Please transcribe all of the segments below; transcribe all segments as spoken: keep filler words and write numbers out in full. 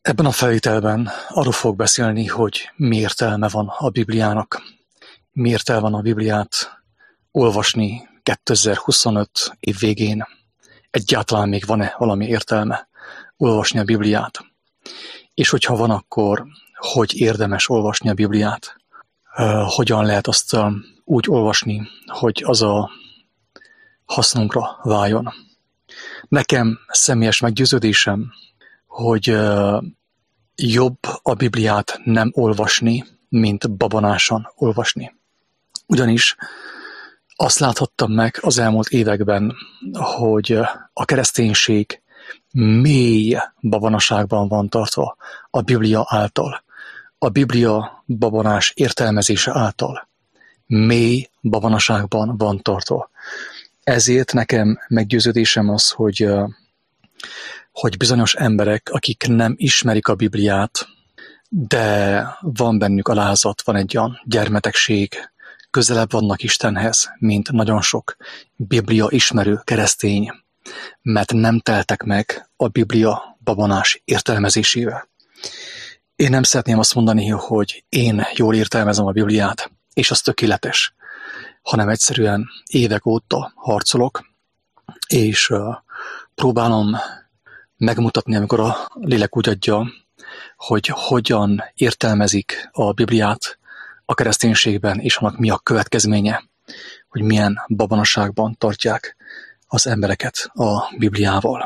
Ebben a felvételben arról fogok beszélni, hogy mi értelme van a Bibliának, mi értelme van a Bibliát olvasni kétezer-huszonöt év végén. Egyáltalán még van-e valami értelme olvasni a Bibliát? És hogyha van, akkor hogy érdemes olvasni a Bibliát? Hogyan lehet azt úgy olvasni, hogy az a hasznunkra váljon? Nekem személyes meggyőződésem, hogy jobb a Bibliát nem olvasni, mint babonásan olvasni. Ugyanis azt láthattam meg az elmúlt években, hogy a kereszténység mély babonaságban van tartva a Biblia által. A Biblia babonás értelmezése által mély babonaságban van tartva. Ezért nekem meggyőződésem az, hogy, hogy bizonyos emberek, akik nem ismerik a Bibliát, de van bennük alázat, van egy olyan gyermetegség, közelebb vannak Istenhez, mint nagyon sok Biblia ismerő keresztény, mert nem teltek meg a Biblia babonás értelmezésével. Én nem szeretném azt mondani, hogy én jól értelmezem a Bibliát, és az tökéletes, hanem egyszerűen évek óta harcolok, és uh, próbálom megmutatni, amikor a lélek úgy adja, hogy hogyan értelmezik a Bibliát a kereszténységben, és annak mi a következménye, hogy milyen babonaságban tartják az embereket a Bibliával.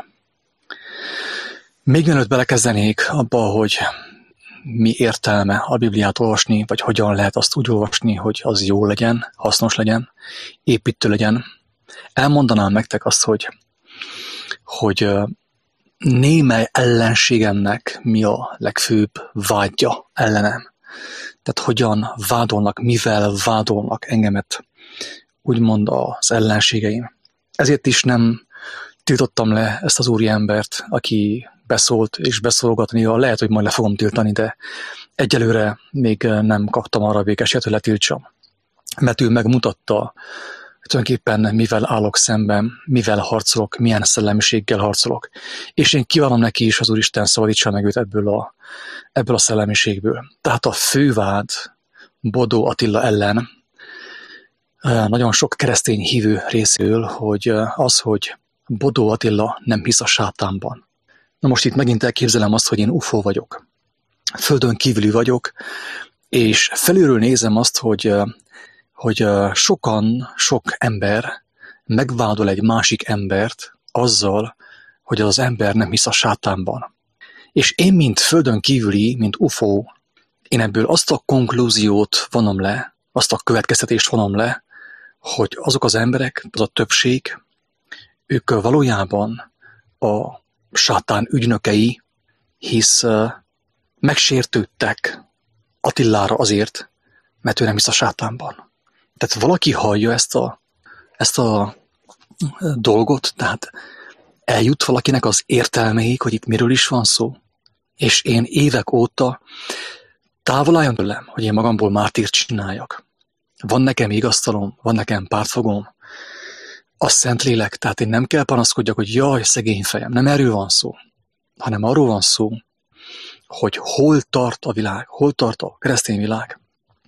Még mielőtt belekezdenék abba, hogy mi értelme a Bibliát olvasni, vagy hogyan lehet azt úgy olvasni, hogy az jó legyen, hasznos legyen, építő legyen, elmondanám nektek azt, hogy, hogy némely ellenségemnek mi a legfőbb vágya ellenem. Tehát hogyan vádolnak, mivel vádolnak engemet, úgymond az ellenségeim. Ezért is nem tiltottam le ezt az úriembert, aki beszólt és beszólgat, néha lehet, hogy majd le fogom tiltani, de egyelőre még nem kaptam arra békességet, hogy letiltsam. Mert ő megmutatta, tulajdonképpen mivel állok szemben, mivel harcolok, milyen szellemiséggel harcolok. És én kívánom neki is, az Úristen szabadítsa meg őt ebből a, ebből a szellemiségből. Tehát a fővád Bodó Attila ellen nagyon sok keresztény hívő részéről, hogy az, hogy Bodó Attila nem hisz a sátánban. Na most itt megint elképzelem azt, hogy én ufó vagyok. Földön kívüli vagyok, és felülről nézem azt, hogy hogy sokan, sok ember megvádol egy másik embert azzal, hogy az ember nem hisz a sátánban. És én, mint földön kívüli, mint ufó, én ebből azt a konklúziót vonom le, azt a következtetést vonom le, hogy azok az emberek, az a többség, ők valójában a sátán ügynökei, hisz megsértődtek Attilára azért, mert ő nem hisz a sátánban. Tehát valaki hallja ezt a, ezt a dolgot, tehát eljut valakinek az értelmeig, hogy itt miről is van szó. És én évek óta távol álljon tőlem, hogy én magamból mártírt csináljak. Van nekem igaztalom, van nekem pártfogom, a Szentlélek, tehát én nem kell panaszkodjak, hogy jaj, szegény fejem, nem erről van szó, hanem arról van szó, hogy hol tart a világ, hol tart a keresztény világ.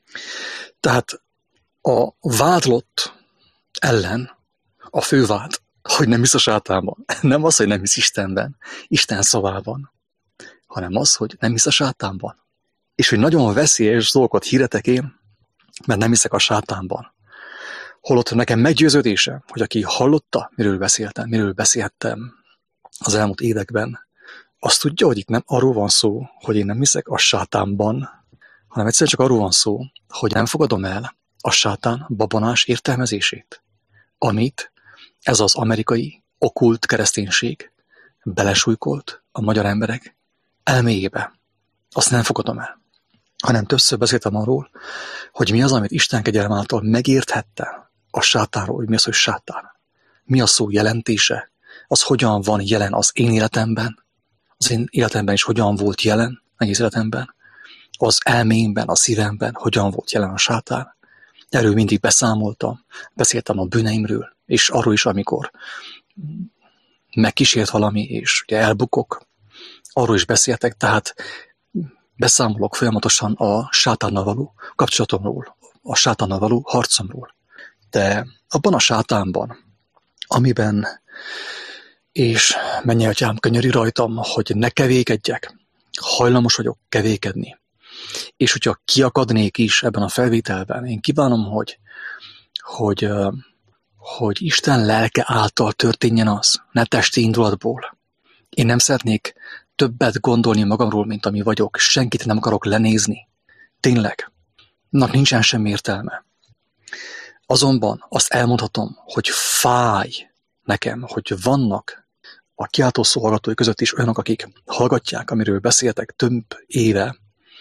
Tehát a vádlott ellen a fővád, hogy nem hisz a sátánban. Nem az, hogy nem hisz Istenben, Isten szavában, hanem az, hogy nem hisz a sátánban. És hogy nagyon veszélyes dolgokat hirdetek én, mert nem hiszek a sátánban. Holott nekem meggyőződése, hogy aki hallotta, miről beszéltem, miről beszéltem az elmúlt években, azt tudja, hogy itt nem arról van szó, hogy én nem hiszek a sátánban, hanem egyszerűen csak arról van szó, hogy nem fogadom el a sátán babonás értelmezését, amit ez az amerikai okkult kereszténység belesújkolt a magyar emberek elméjébe. Azt nem fogadom el. Hanem többször beszéltem arról, hogy mi az, amit Isten kegyelme által megérthette a sátánról, hogy mi az, hogy sátán. Mi a szó jelentése, az hogyan van jelen az én életemben, az én életemben is hogyan volt jelen, egész életemben, az elmémben, a szívemben hogyan volt jelen a sátán. Erről mindig beszámoltam, beszéltem a bűneimről, és arról is, amikor megkísért valami, és ugye elbukok, arról is beszéltek, tehát beszámolok folyamatosan a sátánnal való kapcsolatomról, a sátánnal való harcomról. De abban a sátánban, amiben, és menj atyám, könyörülj rajtam, hogy ne kevékedjek, hajlamos vagyok kevékedni. És hogyha kiakadnék is ebben a felvételben, én kívánom, hogy, hogy, hogy Isten lelke által történjen az, ne testi indulatból. Én nem szeretnék többet gondolni magamról, mint ami vagyok. Senkit nem akarok lenézni. Tényleg. Annak nincsen semmi értelme. Azonban azt elmondhatom, hogy fáj nekem, hogy vannak a kiáltó szó hallgatói között is olyanok, akik hallgatják, amiről beszéltek több éve,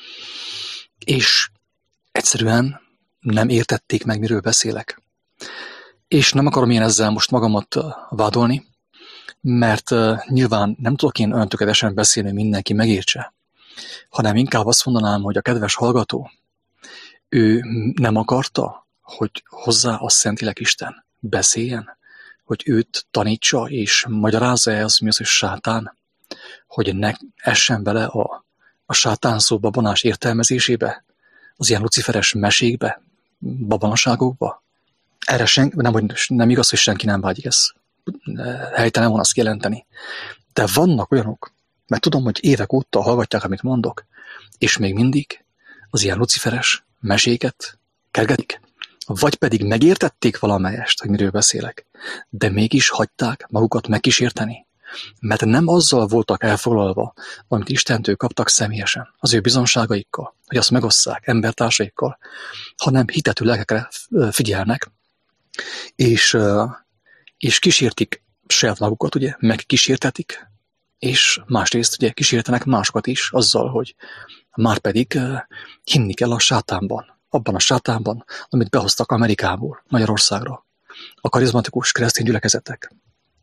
és egyszerűen nem értették meg, miről beszélek. És nem akarom én ezzel most magamat vádolni, mert uh, nyilván nem tudok én olyan tökéletesen beszélni, hogy mindenki megértse, hanem inkább azt mondanám, hogy a kedves hallgató, ő nem akarta, hogy hozzá a Szentlélek Isten beszéljen, hogy őt tanítsa és magyarázza el az, mi az, hogy sátán, hogy ne essen bele a, a sátán szó babonás értelmezésébe, az ilyen luciferes mesékbe, babonaságokba. Erre sen, nem, hogy nem igaz, hogy senki nem vágyik, ez helytelen van azt jelenteni. De vannak olyanok, mert tudom, hogy évek óta hallgatják, amit mondok, és még mindig az ilyen luciferes meséket kergetik, vagy pedig megértették valamelyest, hogy miről beszélek, de mégis hagyták magukat megkísérteni, mert nem azzal voltak elfoglalva, amit Istentől kaptak személyesen, az ő bizonságaikkal, hogy azt megosszák embertársaikkal, hanem hitető lelkekre figyelnek, és, és kísértik saját magukat, ugye, megkísértetik, és másrészt ugye kísértenek másokat is azzal, hogy már pedig hinni kell a sátánban, abban a sátánban, amit behoztak Amerikából, Magyarországra, a karizmatikus keresztény gyülekezetek.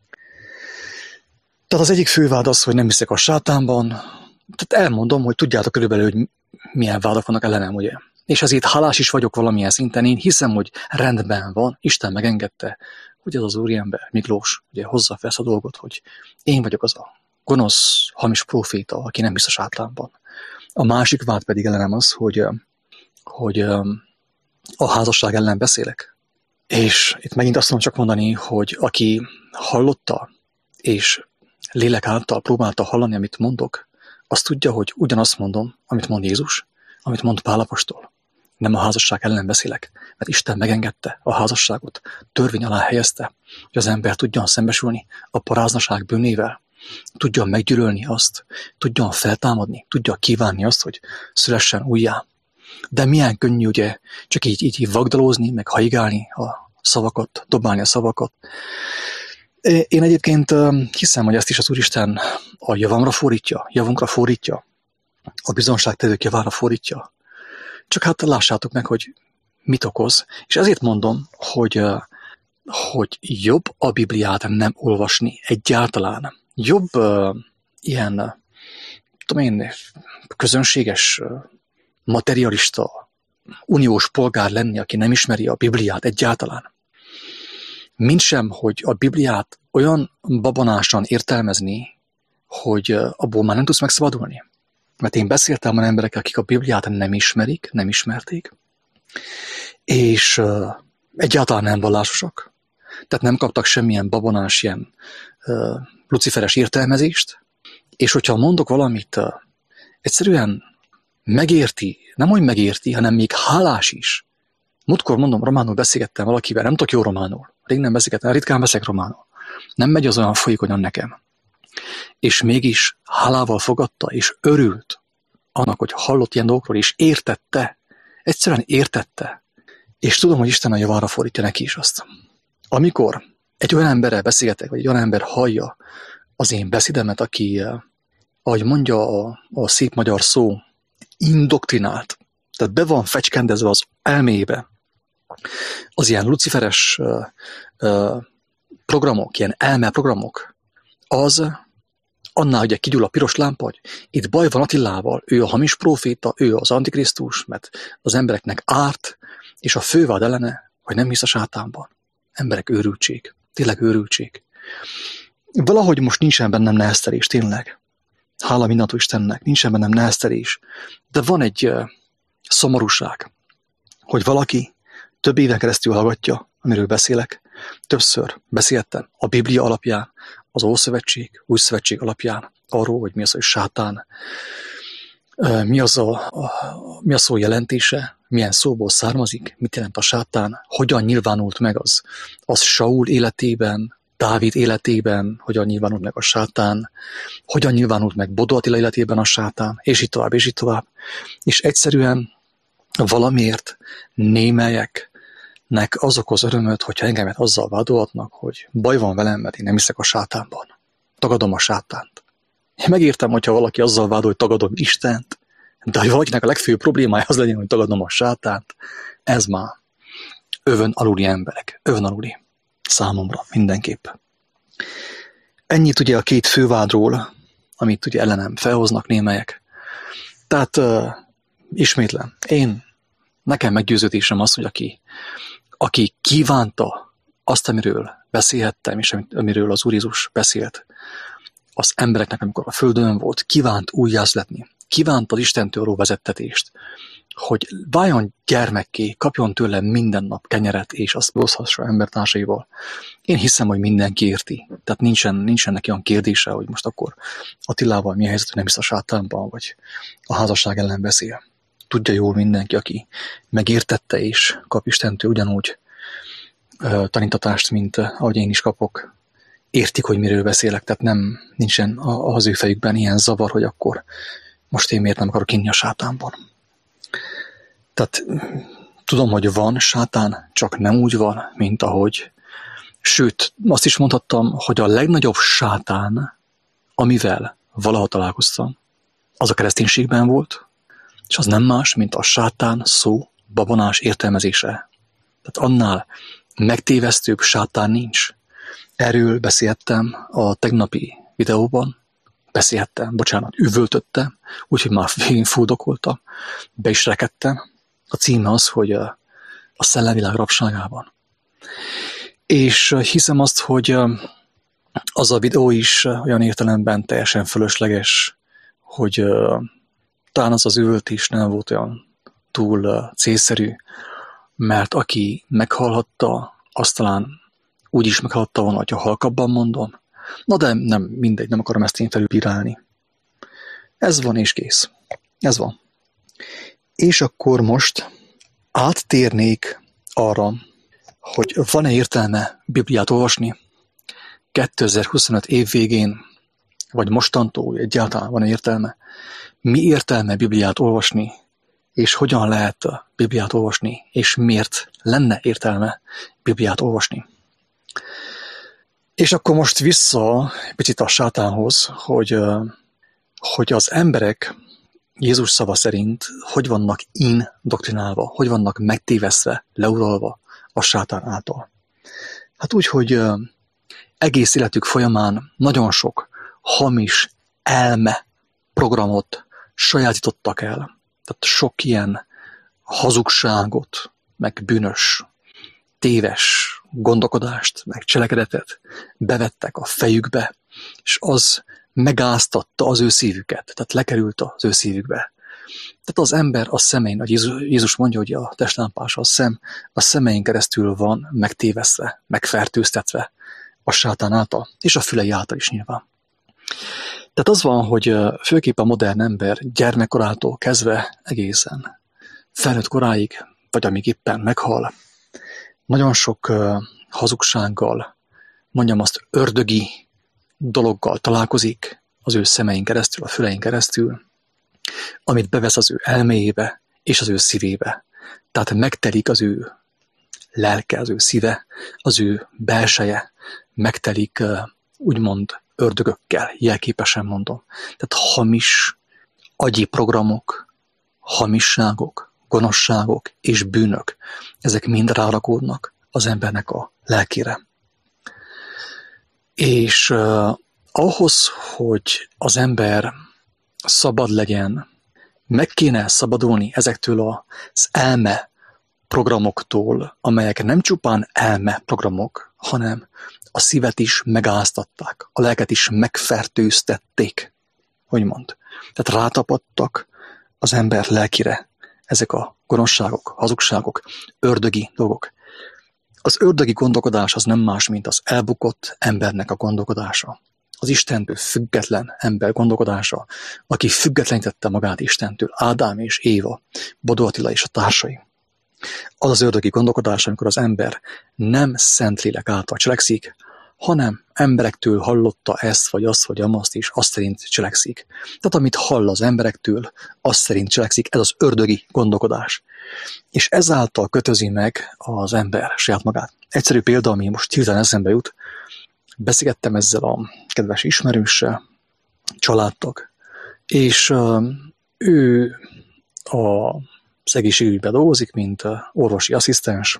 Tehát az egyik fő vád az, hogy nem hiszek a sátánban, tehát elmondom, hogy tudjátok körülbelül, hogy milyen vádak vannak ellenem, ugye. És ezért hálás is vagyok valamilyen szinten, én hiszem, hogy rendben van, Isten megengedte, hogy ez az úriember, Miklós, ugye hozza fel ezt a dolgot, hogy én vagyok az a gonosz, hamis próféta, aki nem hisz a sátánban. A másik vád pedig ellenem az, hogy, hogy a házasság ellen beszélek. És itt megint azt tudom csak mondani, hogy aki hallotta, és lélek által próbálta hallani, amit mondok, azt tudja, hogy ugyanazt mondom, amit mond Jézus, amit mond Pál apostol. Nem a házasság ellen beszélek, mert Isten megengedte a házasságot, törvény alá helyezte, hogy az ember tudjon szembesülni a paráznaság bűnével, tudjon meggyűlölni azt, tudjon feltámadni, tudja kívánni azt, hogy szülessen újjá. De milyen könnyű ugye csak így, így, így vagdalózni, meg haigálni a szavakat, dobálni a szavakat. Én egyébként hiszem, hogy ezt is az Úristen a javamra fordítja, javunkra fordítja, a bizonságtevők javára fordítja. Csak hát lássátok meg, hogy mit okoz. És ezért mondom, hogy, hogy jobb a Bibliát nem olvasni egyáltalán. Jobb uh, ilyen, tudom én, közönséges, uh, materialista, uniós polgár lenni, aki nem ismeri a Bibliát egyáltalán. Mint sem, hogy a Bibliát olyan babonásan értelmezni, hogy uh, abból már nem tudsz megszabadulni. Mert én beszéltem olyan emberekkel, akik a Bibliát nem ismerik, nem ismerték, és uh, egyáltalán nem vallásosak. Tehát nem kaptak semmilyen babonás, ilyen uh, luciferes értelmezést, és hogyha mondok valamit, uh, egyszerűen megérti, nem úgy megérti, hanem még hálás is. Múltkor mondom, románul beszélgettem valakivel, nem tudok jó románul. Rég nem beszélgettem, ritkán beszélek románul. Nem megy az olyan folyékonyan nekem. És mégis hálával fogadta, és örült annak, hogy hallott ilyen dolgokról, és értette, egyszerűen értette. És tudom, hogy Isten a javára fordítja neki is azt. Amikor egy olyan emberrel beszélgetek, vagy egy olyan ember hallja az én beszédemet, aki, ahogy mondja a, a szép magyar szó, indoktrinált, tehát be van fecskendezve az elmébe, az ilyen luciferes uh, uh, programok, ilyen elmeprogramok, az annál ugye kigyúl a piros lámpa, hogy itt baj van Attilával, ő a hamis próféta, ő az antikrisztus, mert az embereknek árt, és a fővád ellene, hogy nem hisz a sátánban. Emberek őrültség, tényleg őrültség. Valahogy most nincsen bennem neheztelés, tényleg. Hála mindentől Istennek, nincsen bennem neheztelés. De van egy uh, szomorúság, hogy valaki több éven keresztül hallgatja, amiről beszélek. Többször beszéltem a Biblia alapján, az Ószövetség, Új Szövetség alapján arról, hogy mi az, hogy sátán, uh, mi, az a, a, mi a szó jelentése, milyen szóból származik, mit jelent a sátán, hogyan nyilvánult meg az, az Saul életében, Dávid életében, hogyan nyilvánult meg a sátán, hogyan nyilvánult meg Bodó Attila életében a sátán, és így tovább, és így tovább. És egyszerűen valamiért némelyeknek az okoz örömöt, hogyha engemet azzal vádolhatnak, hogy baj van velem, mert én nem hiszek a sátánban. Tagadom a sátánt. Én megértem, hogyha valaki azzal vádol, hogy tagadom Istent, de hogy valakinek a legfőbb problémája az legyen, hogy tagadom a sátánt, ez már övön aluli emberek, övön aluli. Számomra mindenképp. Ennyit ugye a két fővádról, amit ugye ellenem felhoznak némelyek. Tehát uh, ismétlem, én, nekem meggyőződésem az, hogy aki, aki kívánta azt, amiről beszélhettem, és amiről az Úr Jézus beszélt, az embereknek, amikor a földön volt, kívánt újjászületni, kívánt az Istentől való vezettetést, hogy váljon gyermekké, kapjon tőle minden nap kenyeret, és azt oszthassa embertársaival. Én hiszem, hogy mindenki érti. Tehát nincsen, nincsen neki olyan kérdése, hogy most akkor Attilával mi a helyzet, hogy nem hisz a sátánban, vagy a házasság ellen beszél. Tudja jól mindenki, aki megértette, és kap Istentől ugyanúgy uh, tanítatást, mint uh, ahogy én is kapok. Értik, hogy miről beszélek, tehát nem, nincsen az ő fejükben ilyen zavar, hogy akkor most én miért nem akarok inni a sátánban. Tehát tudom, hogy van sátán, csak nem úgy van, mint ahogy. Sőt, azt is mondhattam, hogy a legnagyobb sátán, amivel valaha találkoztam, az a kereszténységben volt, és az nem más, mint a sátán szó babonás értelmezése. Tehát annál megtévesztőbb sátán nincs. Erről beszéltem a tegnapi videóban, beszéltem, bocsánat, üvöltöttem, úgyhogy már végén fuldokoltam, be is rekedtem. A címe az, hogy a szellemvilág rabságában. És hiszem azt, hogy az a videó is olyan értelemben teljesen fölösleges, hogy talán az az üvöltés nem volt olyan túl célszerű, mert aki meghallhatta, azt talán úgy is meghallhatta volna, hogyha halkabban mondom. Na de nem, mindegy, nem akarom ezt én felülbírálni. Ez van és kész. Ez van. És akkor most áttérnék arra, hogy van-e értelme Bibliát olvasni kétezer-huszonöt év végén, vagy mostantól egyáltalán van-e értelme? Mi értelme Bibliát olvasni, és hogyan lehet a Bibliát olvasni, és miért lenne értelme Bibliát olvasni? És akkor most vissza picit a sátánhoz, hogy, hogy az emberek Jézus szava szerint hogy vannak indoktrinálva, hogy vannak megtévesztve, leuralva a sátán által. Hát úgy, hogy egész életük folyamán nagyon sok hamis elme programot sajátítottak el. Tehát sok ilyen hazugságot, meg bűnös, téves gondolkodást, meg cselekedetet bevettek a fejükbe, és az megáztatta az ő szívüket, tehát lekerült az ő szívükbe. Tehát az ember a szemein, ahogy Jézus mondja, hogy a testlámpása a szem, a szemein keresztül van megtévesztve, megfertőztetve a sátán által, és a fülei által is nyilván. Tehát az van, hogy főképp a modern ember gyermekkorától kezdve egészen felnőtt koráig, vagy amíg éppen meghal, nagyon sok hazugsággal, mondjam azt, ördögi dologgal találkozik az ő szemein keresztül, a fülein keresztül, amit bevesz az ő elméjébe és az ő szívébe. Tehát megtelik az ő lelke, az ő szíve, az ő belseje, megtelik úgymond ördögökkel, jelképesen mondom. Tehát hamis agyi programok, hamisságok, gonoszságok és bűnök, ezek mind rárakódnak az embernek a lelkére. És uh, ahhoz, hogy az ember szabad legyen, meg kéne szabadulni ezektől az elme programoktól, amelyek nem csupán elme programok, hanem a szívet is megáztatták, a lelket is megfertőztették. hogy mond. Tehát rátapadtak az ember lelkire ezek a gonoszságok, hazugságok, ördögi dolgok. Az ördögi gondolkodás az nem más, mint az elbukott embernek a gondolkodása. Az Istentől független ember gondolkodása, aki függetlenítette magát Istentől, Ádám és Éva, Bodó Attila és a társai. Az az ördögi gondolkodás, amikor az ember nem Szentlélek által cselekszik, hanem emberektől hallotta ezt, vagy azt, vagy amazt is, azt szerint cselekszik. Tehát amit hall az emberektől, azt szerint cselekszik, ez az ördögi gondolkodás. És ezáltal kötözi meg az ember saját magát. Egyszerű példa, ami most hirtelen eszembe jut, beszélgettem ezzel a kedves ismerőssel, családtag, és uh, ő az egészségügyben dolgozik, mint uh, orvosi asszisztens,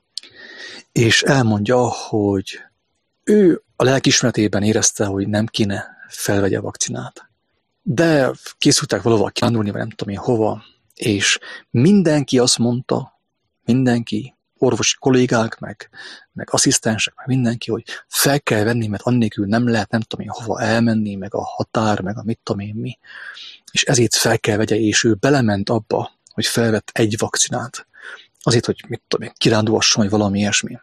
és elmondja, hogy ő a lelkiismeretében érezte, hogy nem kéne felvegye a vakcinát. De készültek valahol kirándulni, vagy nem tudom én hova, és mindenki azt mondta, mindenki, orvosi kollégák, meg, meg asszisztensek, meg mindenki, hogy fel kell venni, mert annélkül nem lehet nem tudom én hova elmenni, meg a határ, meg a mit tudom én mi. És ezért fel kell vegye, és ő belement abba, hogy felvett egy vakcinát. Azért, hogy mit tudom én, kirándulhasson, vagy valami ilyesmi.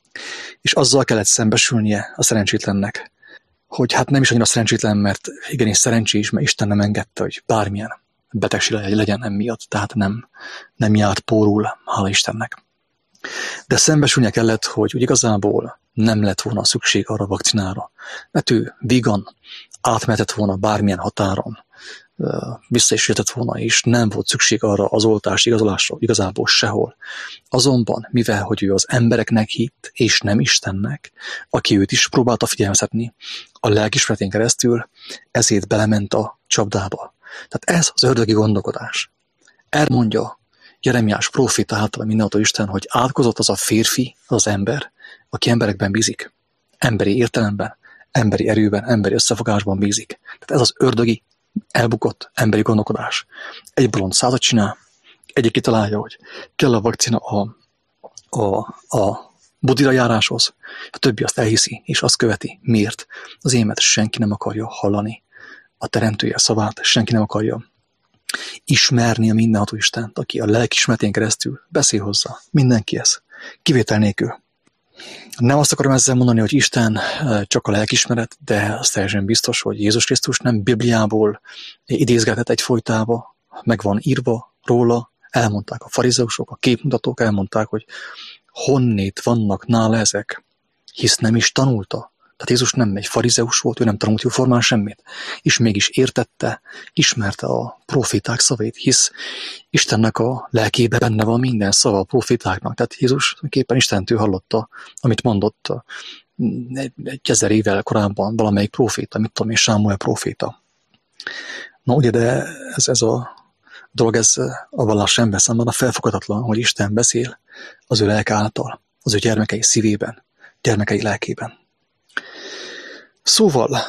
És azzal kellett szembesülnie a szerencsétlennek, hogy hát nem is annyira szerencsétlen, mert igenis szerencsés, mert Isten nem engedte, hogy bármilyen betegség legyen emiatt, tehát nem, nem járt pórul, hála Istennek. De szembesülnie kellett, hogy úgy igazából nem lett volna szükség arra a vakcinára, mert ő vígan átmehetett volna bármilyen határon, vissza is jöhetett volna, és nem volt szükség arra az oltás igazolásra igazából sehol. Azonban, mivel hogy ő az embereknek hitt, és nem Istennek, aki őt is próbálta figyelmeztetni a lelkiismeretén keresztül, ezért belement a csapdába. Tehát ez az ördögi gondolkodás. Elmondja Jeremiás próféta által mindenható Isten, hogy átkozott az a férfi, az ember, aki emberekben bízik. Emberi értelemben, emberi erőben, emberi összefogásban bízik. Tehát ez az ördögi, elbukott emberi gondolkodás. Egy bolond százat csinál, egyik kitalálja, hogy kell a vakcina a, a, a budira járáshoz, a többi azt elhiszi, és azt követi. Miért? Azért, mert senki nem akarja hallani a teremtője szavát, senki nem akarja ismerni a mindenható Istent, aki a lelkiismeretén keresztül beszél hozzá. Mindenkihez. Kivétel nélkül. Nem azt akarom ezzel mondani, hogy Isten csak a lelkiismeret, de az teljesen biztos, hogy Jézus Krisztus nem Bibliából idézgetett egyfolytába, meg van írva róla, elmondták a farizeusok, a képmutatók, elmondták, hogy honnét vannak nála ezek, hisz nem is tanulta. Tehát Jézus nem egy farizeus volt, ő nem tanult jóformán semmit, és mégis értette, ismerte a proféták szavait, hisz Istennek a lelkében benne van minden szava a profétáknak. Tehát Jézus képpen Istentől hallotta, amit mondott egy, egy ezer évvel korábban valamelyik proféta, mit tudom én, Sámuel proféta. Na ugye, de ez, ez a dolog, ez a vallás ember számára felfoghatatlan, hogy Isten beszél az ő lelke által, az ő gyermekei szívében, gyermekei lelkében. Szóval,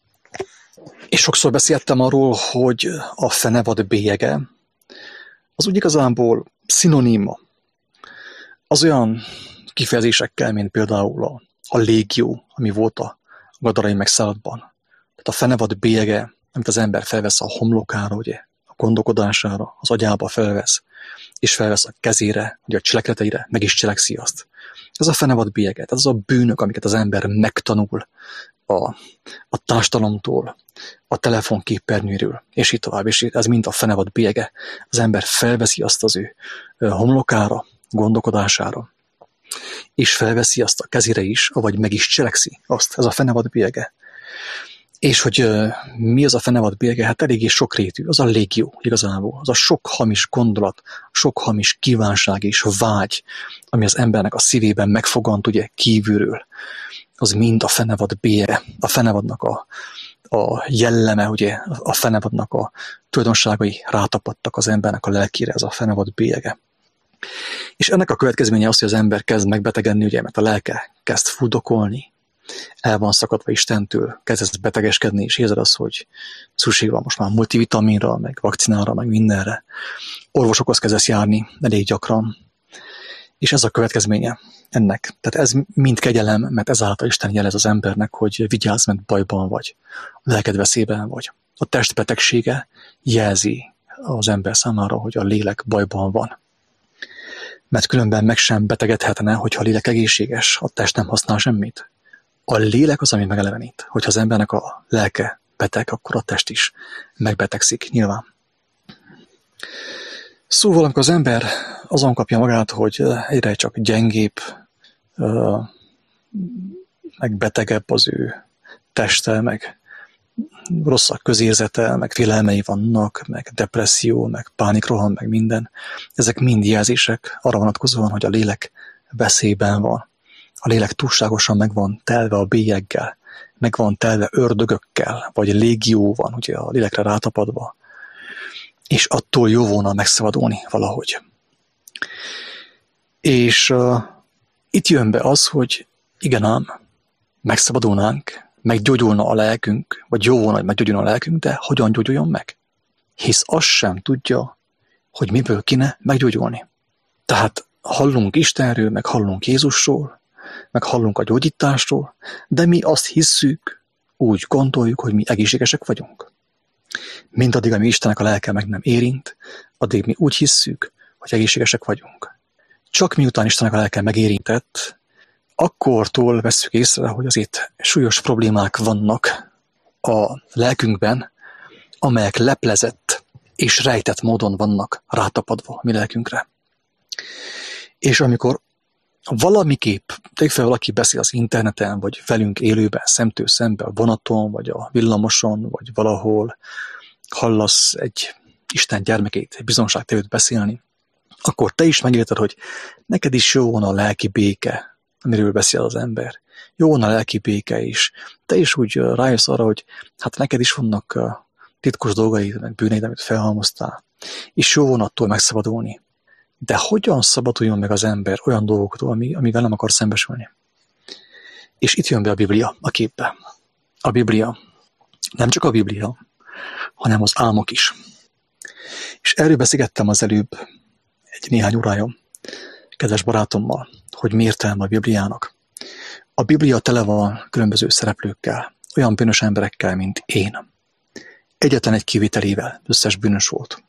és sokszor beszéltem arról, hogy a fenevad bélyege az úgy igazából szinoníma az olyan kifejezésekkel, mint például a, a légió, ami volt a gadarai megszállatban. Tehát a fenevad bélyege, amit az ember felvesz a homlokára, ugye, a gondolkodására, az agyába felvesz, és felvesz a kezére, ugye a cselekedeteire, meg is cselekszi azt. Ez a fenevad bélyege, ez az a bűnök, amiket az ember megtanul a, a társadalomtól, a telefonképernyőről, és így tovább, és ez mind a fenevad bélyege. Az ember felveszi azt az ő homlokára, gondolkodására, és felveszi azt a kezére is, avagy meg is cselekszi azt, ez a fenevad bélyege. És hogy uh, mi az a fenevad bélyege? Hát eléggé sokrétű, az a légió igazából, az a sok hamis gondolat, sok hamis kívánság és vágy, ami az embernek a szívében megfogant ugye kívülről, az mind a fenevad bélyege, a fenevadnak a, a jelleme, ugye a fenevadnak a tulajdonságai rátapadtak az embernek a lelkére, ez a fenevad bélyege. És ennek a következménye az, hogy az ember kezd megbetegedni, ugye, mert a lelke kezd fuldokolni, el van szakadva Istentől, kezdesz betegeskedni, és érzed azt, hogy szükség van most már multivitaminra, meg vakcinára, meg mindenre. Orvosokhoz kezdesz járni elég gyakran, és ez a következménye ennek. Tehát ez mind kegyelem, mert ezáltal Isten jelez az embernek, hogy vigyázz, mert bajban vagy, lelked veszélyben vagy. A test betegsége jelzi az ember számára, hogy a lélek bajban van. Mert különben meg sem betegedhetne, hogyha a lélek egészséges, a test nem használ semmit. A lélek az, ami megelevenít. Hogyha az embernek a lelke beteg, akkor a test is megbetegszik, nyilván. Szóval, amikor az ember azon kapja magát, hogy egyre csak gyengébb, meg betegebb az ő teste, meg rossz a közérzete, meg félelmei vannak, meg depresszió, meg pánikroham, meg minden. Ezek mind jelzések arra vonatkozóan, hogy a lélek veszélyben van. A lélek túlságosan meg van telve a bélyeggel, meg van telve ördögökkel, vagy légió van, ugye a lélekre rátapadva. És attól jó volna megszabadulni valahogy. És uh, itt jön be az, hogy igen ám, megszabadulnánk, meggyógyulna a lelkünk, vagy jó volna, hogy meggyógyulna a lelkünk, de hogyan gyógyuljon meg? Hisz azt sem tudja, hogy miből kéne meggyógyulni. Tehát hallunk Istenről, meg hallunk Jézusról, meg hallunk a gyógyításról, de mi azt hisszük, úgy gondoljuk, hogy mi egészségesek vagyunk. Mindaddig, amíg Istennek a lelke meg nem érint, addig mi úgy hisszük, hogy egészségesek vagyunk. Csak miután Istennek a lelke megérintett, akkortól vesszük észre, hogy azért súlyos problémák vannak a lelkünkben, amelyek leplezett és rejtett módon vannak rátapadva a mi lelkünkre. És amikor valamiképp, tegyük fel, valaki beszél az interneten, vagy velünk élőben, szemtől szembe, a vonaton, vagy a villamoson, vagy valahol hallasz egy Isten gyermekét, egy bizonságtevőt beszélni, akkor te is megérted, hogy neked is jó van a lelki béke, amiről beszél az ember. Jó van a lelki béke is. Te is úgy rájössz arra, hogy hát neked is vannak titkos dolgaid, meg bűneid, amit felhalmoztál. És jó van attól megszabadulni. De hogyan szabaduljon meg az ember olyan dolgoktól, ami, amivel nem akar szembesülni? És itt jön be a Biblia a képbe. A Biblia. Nem csak a Biblia, hanem az álmok is. És erről beszélgettem az előbb egy néhány órája kedves barátommal, hogy mi értelme a Bibliának. A Biblia tele van különböző szereplőkkel, olyan bűnös emberekkel, mint én. Egyetlen egy kivételével összes bűnös volt.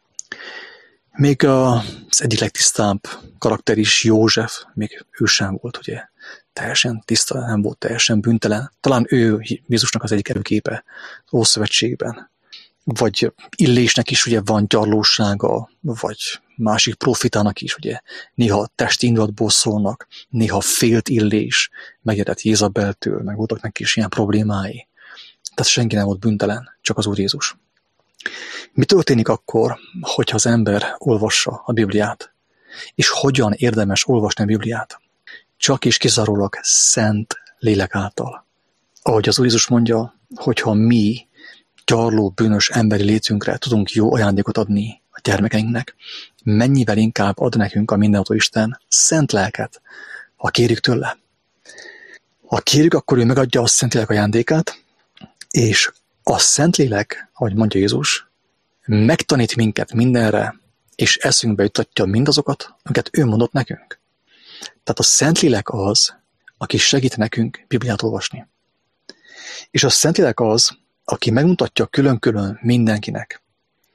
Még az egyik legtisztább karakter is, József, még ő sem volt, ugye, teljesen tiszta, nem volt teljesen bűntelen. Talán ő Jézusnak az egyik előképe az Ószövetségben. Vagy Illésnek is ugye van gyarlósága, vagy másik profitának is, ugye, néha testi indulatból szólnak, néha félt Illés, megjelenett Jézabeltől, meg voltak neki is ilyen problémái. Tehát senki nem volt bűntelen, csak az Úr Jézus. Mi történik akkor, hogyha az ember olvassa a Bibliát? És hogyan érdemes olvasni a Bibliát? Csak és kizárólag szent lélek által. Ahogy az Úr Jézus mondja, hogyha mi gyarló, bűnös emberi létünkre tudunk jó ajándékot adni a gyermekeinknek, mennyivel inkább ad nekünk a mindenható Isten szent lelket, ha kérjük tőle. Ha kérjük, akkor ő megadja a szent lélek ajándékát, és a Szentlélek, ahogy mondja Jézus, megtanít minket mindenre, és eszünkbe jutatja mindazokat, amiket ő mondott nekünk. Tehát a Szentlélek az, aki segít nekünk Bibliát olvasni. És a Szentlélek az, aki megmutatja külön-külön mindenkinek,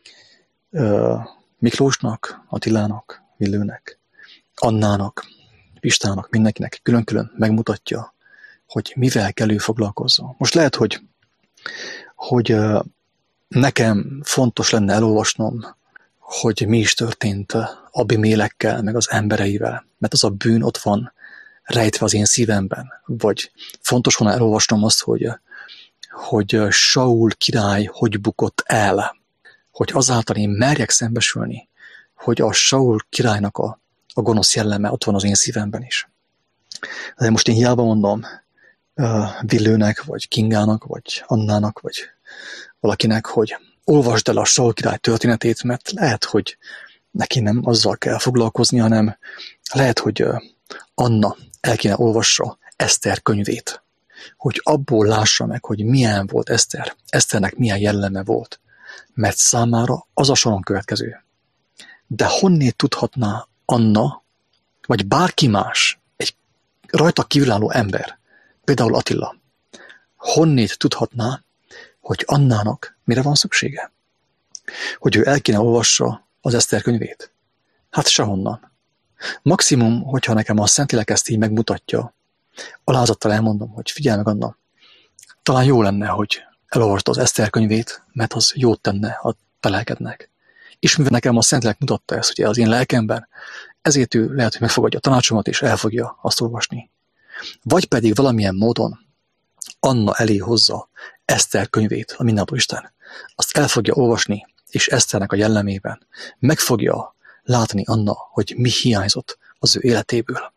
Miklósnak, Attilának, Villőnek, Annának, Pistának, mindenkinek külön-külön megmutatja, hogy mivel kell ő foglalkozzon. Most lehet, hogy hogy nekem fontos lenne elolvasnom, hogy mi is történt Abimélekkel, meg az embereivel, mert az a bűn ott van rejtve az én szívemben. Vagy fontos volna elolvasnom azt, hogy, hogy Saul király hogy bukott el, hogy azáltal én merjek szembesülni, hogy a Saul királynak a, a gonosz jelleme ott van az én szívemben is. De most én hiába mondom, Villőnek, vagy Kingának, vagy Annának, vagy valakinek, hogy olvasd el a Saul király történetét, mert lehet, hogy neki nem azzal kell foglalkozni, hanem lehet, hogy Anna el kéne olvassa Eszter könyvét, hogy abból lássa meg, hogy milyen volt Eszter, Eszternek milyen jelleme volt, mert számára az a soron következő. De honnét tudhatná Anna, vagy bárki más, egy rajta kívülálló ember, például Attila, honnét tudhatná, hogy Annának mire van szüksége? Hogy ő el kéne olvassa az Eszter könyvét? Hát sehonnan. Maximum, hogyha nekem a Szentlélek ezt így megmutatja, alázattal elmondom, hogy figyelj meg, Anna, talán jó lenne, hogy elolvasd az Eszter könyvét, mert az jót tenne a te lelkednek. És mivel nekem a Szentlélek mutatta ezt, hogy az én lelkemben, ezért ő lehet, hogy megfogadja a tanácsomat, és el fogja azt olvasni. Vagy pedig valamilyen módon Anna elé hozza Eszter könyvét, a mindenható Isten. Azt el fogja olvasni, és Eszternek a jellemében meg fogja látni Anna, hogy mi hiányzott az ő életéből.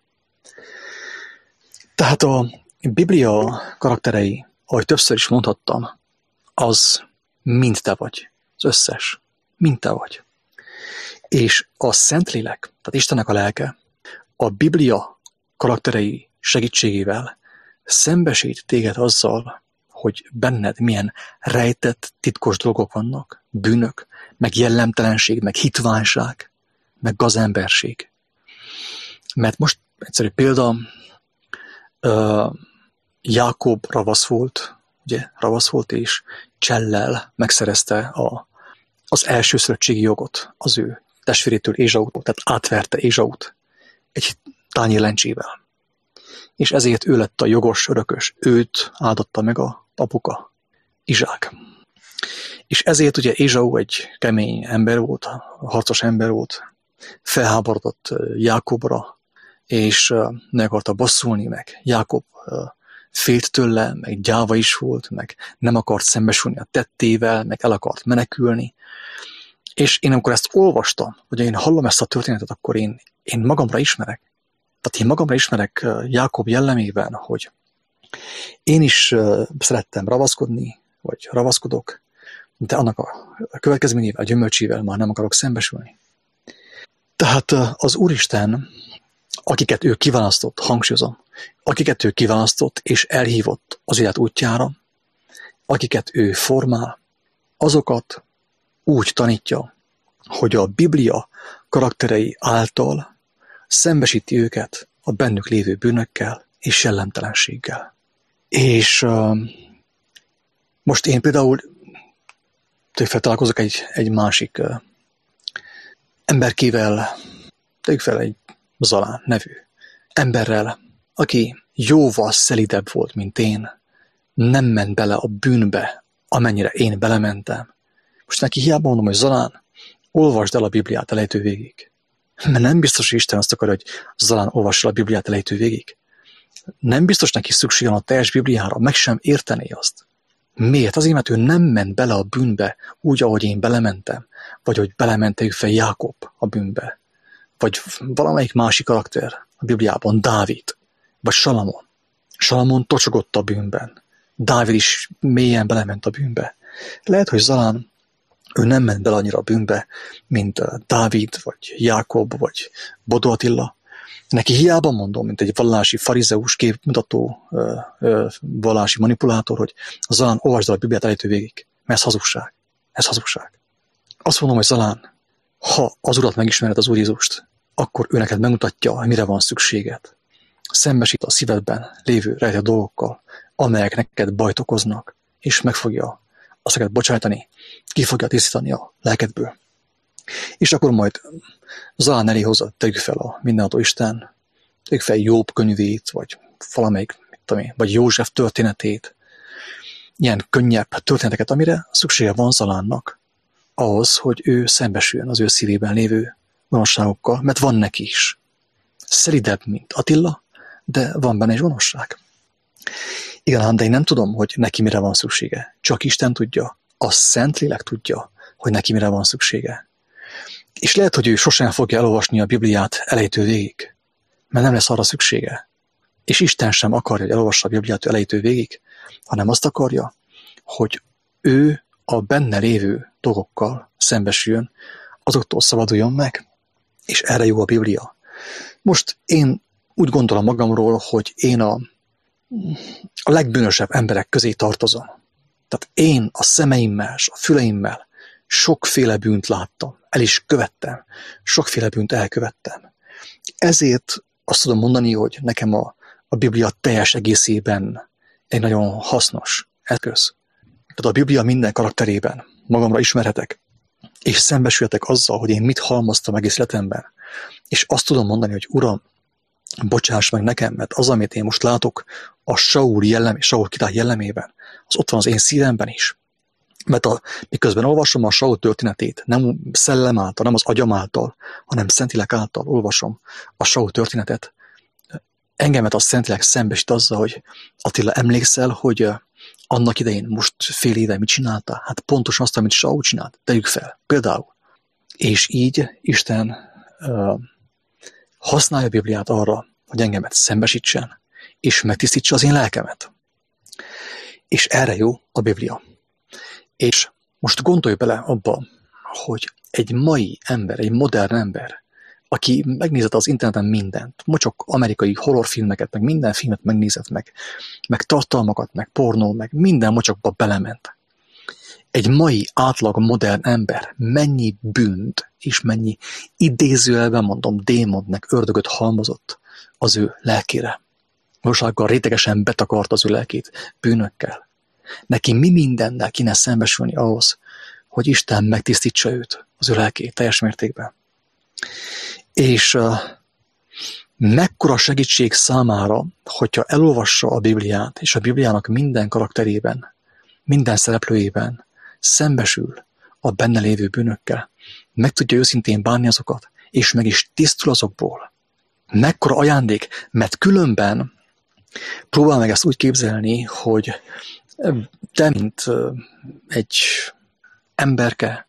Tehát a Biblia karakterei, ahogy többször is mondhattam, az mind te vagy. Az összes. Mind te vagy. És a Szentlélek, tehát Istennek a lelke, a Biblia karakterei segítségével szembesít téged azzal, hogy benned milyen rejtett, titkos dolgok vannak, bűnök, meg jellemtelenség, meg hitványság, meg gazemberség. Mert most egyszerű példa, uh, Jákob ravasz volt, ugye, ravasz volt, és csellel megszerezte a, az elsőszülöttségi jogot az ő testvérétől, Ézsautól, tehát átverte Ézsaut egy tányér lencsével. És ezért ő lett a jogos, örökös, őt áldotta meg a apuka, Izsák. És ezért ugye Ézsau egy kemény ember volt, harcos ember volt, felháborodott Jákobra, és meg akarta bosszulni, meg Jákob félt tőle, meg gyáva is volt, meg nem akart szembesülni a tettével, meg el akart menekülni. És én amikor ezt olvastam, hogy én hallom ezt a történetet, akkor én, én magamra ismerek. Tehát én magamra ismerek Jákob jellemében, hogy én is szerettem ravaszkodni, vagy ravaszkodok, de annak a következményével, a gyümölcsével már nem akarok szembesülni. Tehát az Úristen, akiket ő kiválasztott, hangsúlyozom, akiket ő kiválasztott és elhívott az élet útjára, akiket ő formál, azokat úgy tanítja, hogy a Biblia karakterei által szembesíti őket a bennük lévő bűnökkel és jellemtelenséggel. És uh, most én például találkozok egy, egy másik uh, emberkével, tegyük fel egy Zalán nevű emberrel, aki jóval szelidebb volt, mint én, nem ment bele a bűnbe, amennyire én belementem. Most neki hiába mondom, hogy Zalán, olvasd el a Bibliát elejtő végig. Mert nem biztos, hogy Isten azt akarja, hogy Zalán olvassa a Bibliát elejtő végig. Nem biztos neki szüksége van a teljes Bibliára, meg sem értené azt. Miért? Azért, mert ő nem ment bele a bűnbe úgy, ahogy én belementem, vagy hogy belementeük fel Jákob a bűnbe, vagy valamelyik másik karakter a Bibliában, Dávid, vagy Salamon. Salamon tocsogott a bűnben. Dávid is mélyen belement a bűnbe. Lehet, hogy Zalán ő nem ment bele annyira a bűnbe, mint Dávid, vagy Jákob, vagy Bodó Attila. Neki hiába mondom, mint egy vallási farizeus, képmutató, vallási manipulátor, hogy Zalán, olvasd el a Bibliát elejtő végig, mert ez hazugság. Ez hazugság. Azt mondom, hogy Zalán, ha az Urat megismered, az Úr Jézust, akkor ő neked megmutatja, hogy mire van szükséged. Szembesít a szívedben lévő rejtett dolgokkal, amelyek neked bajt okoznak, és meg fogja azt neked bocsájtani, ki fogja tisztítani a lelkedből. És akkor majd Zalán elé hozza, tegyük fel a mindenható Isten, tegyük fel Jobb könyvét, vagy valamelyik, mit tudom én, vagy József történetét, ilyen könnyebb történeteket, amire szüksége van Zalánnak ahhoz, hogy ő szembesüljön az ő szívében lévő gonoszságokkal, mert van neki is. Szelidebb, mint Attila, de van benne is gonoszság. Igen, de én nem tudom, hogy neki mire van szüksége. Csak Isten tudja, a Szentlélek tudja, hogy neki mire van szüksége. És lehet, hogy ő sosem fogja elolvasni a Bibliát elejtő végig, mert nem lesz arra szüksége. És Isten sem akarja, hogy elolvassa a Bibliát elejtő végig, hanem azt akarja, hogy ő a benne lévő dolgokkal szembesüljön, azoktól szabaduljon meg, és erre jó a Biblia. Most én úgy gondolom magamról, hogy én a, a legbűnösebb emberek közé tartozom. Tehát én a szemeimmel, a füleimmel sokféle bűnt láttam, el is követtem, sokféle bűnt elkövettem. Ezért azt tudom mondani, hogy nekem a, a Biblia teljes egészében egy nagyon hasznos eszköz. Tehát a Biblia minden karakterében magamra ismerhetek, és szembesülhetek azzal, hogy én mit halmoztam egész életemben. És azt tudom mondani, hogy Uram, bocsáss meg nekem, mert az, amit én most látok a Saul jellem, Saul király jellemében, az ott van az én szívemben is. Mert a, miközben olvasom a Saul történetét, nem szellem által, nem az agyam által, hanem Szentlélek által olvasom a Saul történetet, engemet a Szentlélek szembesít azzal, hogy Attila, emlékszel, hogy annak idején, most fél éve mit csináltál? Hát pontosan azt, amit Saul csinált. Tegyük fel, például. És így Isten uh, használja a Bibliát arra, hogy engemet szembesítsen, és megtisztítsa az én lelkemet. És erre jó a Biblia. És most gondolj bele abba, hogy egy mai ember, egy modern ember, aki megnézett az interneten mindent, most csak amerikai horrorfilmeket, meg minden filmet megnézett meg, meg tartalmakat, meg pornó, meg minden mocsakba belement. Egy mai átlag modern ember mennyi bűnt és mennyi idézőjelben mondom démont, meg ördögöt halmozott az ő lelkére. Valósággal rétegesen betakart az ő lelkét bűnökkel. Neki mi mindennel kéne szembesülni ahhoz, hogy Isten megtisztítsa őt, az ő lelkét teljes mértékben. És uh, mekkora segítség számára, hogyha elolvassa a Bibliát, és a Bibliának minden karakterében, minden szereplőjében szembesül a benne lévő bűnökkel, meg tudja őszintén bánni azokat, és meg is tisztul azokból. Mekkora ajándék, mert különben próbál meg ezt úgy képzelni, hogy te, mint egy emberke,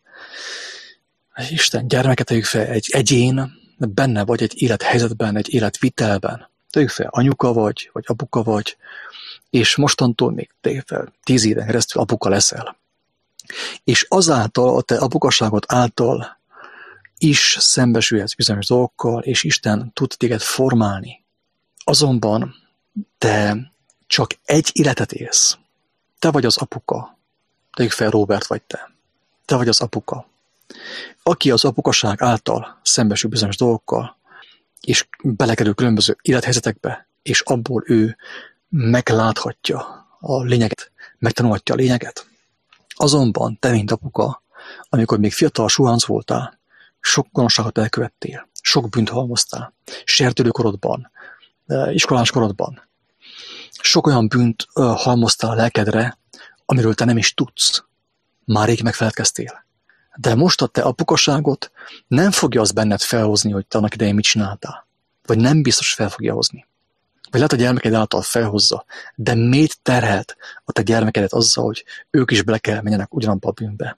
Isten gyermeke, tegyük fel, egy egyén, benne vagy egy élethelyzetben, egy életvitelben. Tegyük fel, anyuka vagy, vagy apuka vagy, és mostantól még tegyük fel, tíz éven keresztül apuka leszel. És azáltal, a te apukaságot által is szembesülhetsz bizonyos dolgokkal, és Isten tud téged formálni. Azonban te csak egy életet élsz. Te vagy az apuka. Tegyük fel, Robert vagy te. Te vagy az apuka. Aki az apukaság által szembesül bizonyos dolgokkal, és belekerül különböző élethelyzetekbe, és abból ő megláthatja a lényeget, megtanulhatja a lényeget. Azonban te, mint apuka, amikor még fiatal suhanc voltál, sok gonoszságot elkövettél, sok bűnt halmoztál, serdülőkorodban, iskolás korodban. Sok olyan bűnt halmoztál a lelkedre, amiről te nem is tudsz. Már rég megfeledkeztél. De most a te apukaságot nem fogja az benned felhozni, hogy te annak idején mit csináltál. Vagy nem biztos fel fogja hozni. Vagy lehet a gyermeked által felhozza, de miért terhelt a te gyermekedet azzal, hogy ők is bele kell menjenek ugyanabba a bűnbe.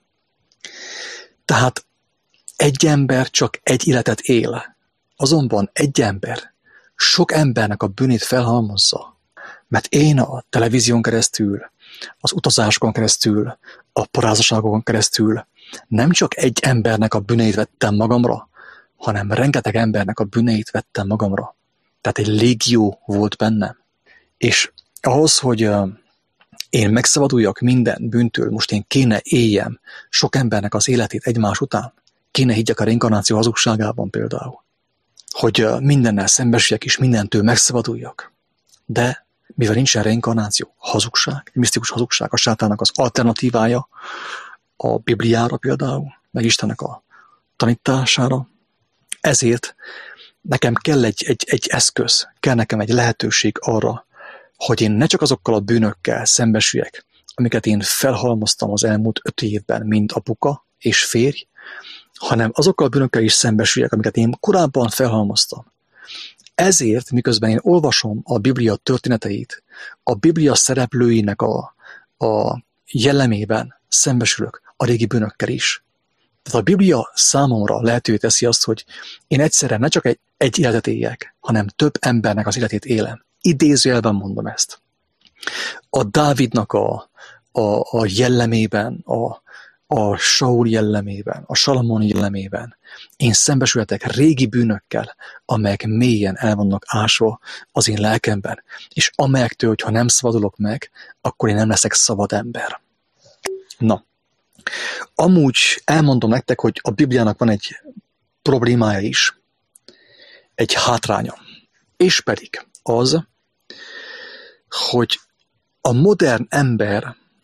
Tehát egy ember csak egy életet él. Azonban egy ember sok embernek a bűnét felhalmozza. Mert én a televízión keresztül, az utazásokon keresztül, a parázaságokon keresztül nem csak egy embernek a bűneit vettem magamra, hanem rengeteg embernek a bűneit vettem magamra. Tehát egy légió volt bennem. És ahhoz, hogy én megszabaduljak minden bűntől, most én kéne éljem sok embernek az életét egymás után, kéne higgyek a reinkarnáció hazugságában például, hogy mindennel szembesüljek és mindentől megszabaduljak. De mivel nincsen reinkarnáció, hazugság, misztikus hazugság, a sátának az alternatívája a Bibliára például, meg Istennek a tanítására, ezért nekem kell egy, egy, egy eszköz, kell nekem egy lehetőség arra, hogy én ne csak azokkal a bűnökkel szembesüljek, amiket én felhalmoztam az elmúlt öt évben, mint apuka és férj, hanem azokkal a bűnökkel is szembesüljek, amiket én korábban felhalmoztam. Ezért, miközben én olvasom a Biblia történeteit, a Biblia szereplőinek a, a jellemében szembesülök a régi bűnökkel is. Tehát a Biblia számomra lehetővé teszi azt, hogy én egyszerre ne csak egy, egy életet éljek, hanem több embernek az életét élem. Idézőjelben mondom ezt. A Dávidnak a, a, a jellemében, a, a Saul jellemében, a Salamon jellemében én szembesülhetek régi bűnökkel, amelyek mélyen el vannak ásva az én lelkemben, és amelyektől, hogyha nem szabadulok meg, akkor én nem leszek szabad ember. Na, amúgy elmondom nektek, hogy a Bibliának van egy problémája is, egy hátránya, és pedig az, hogy a modern ember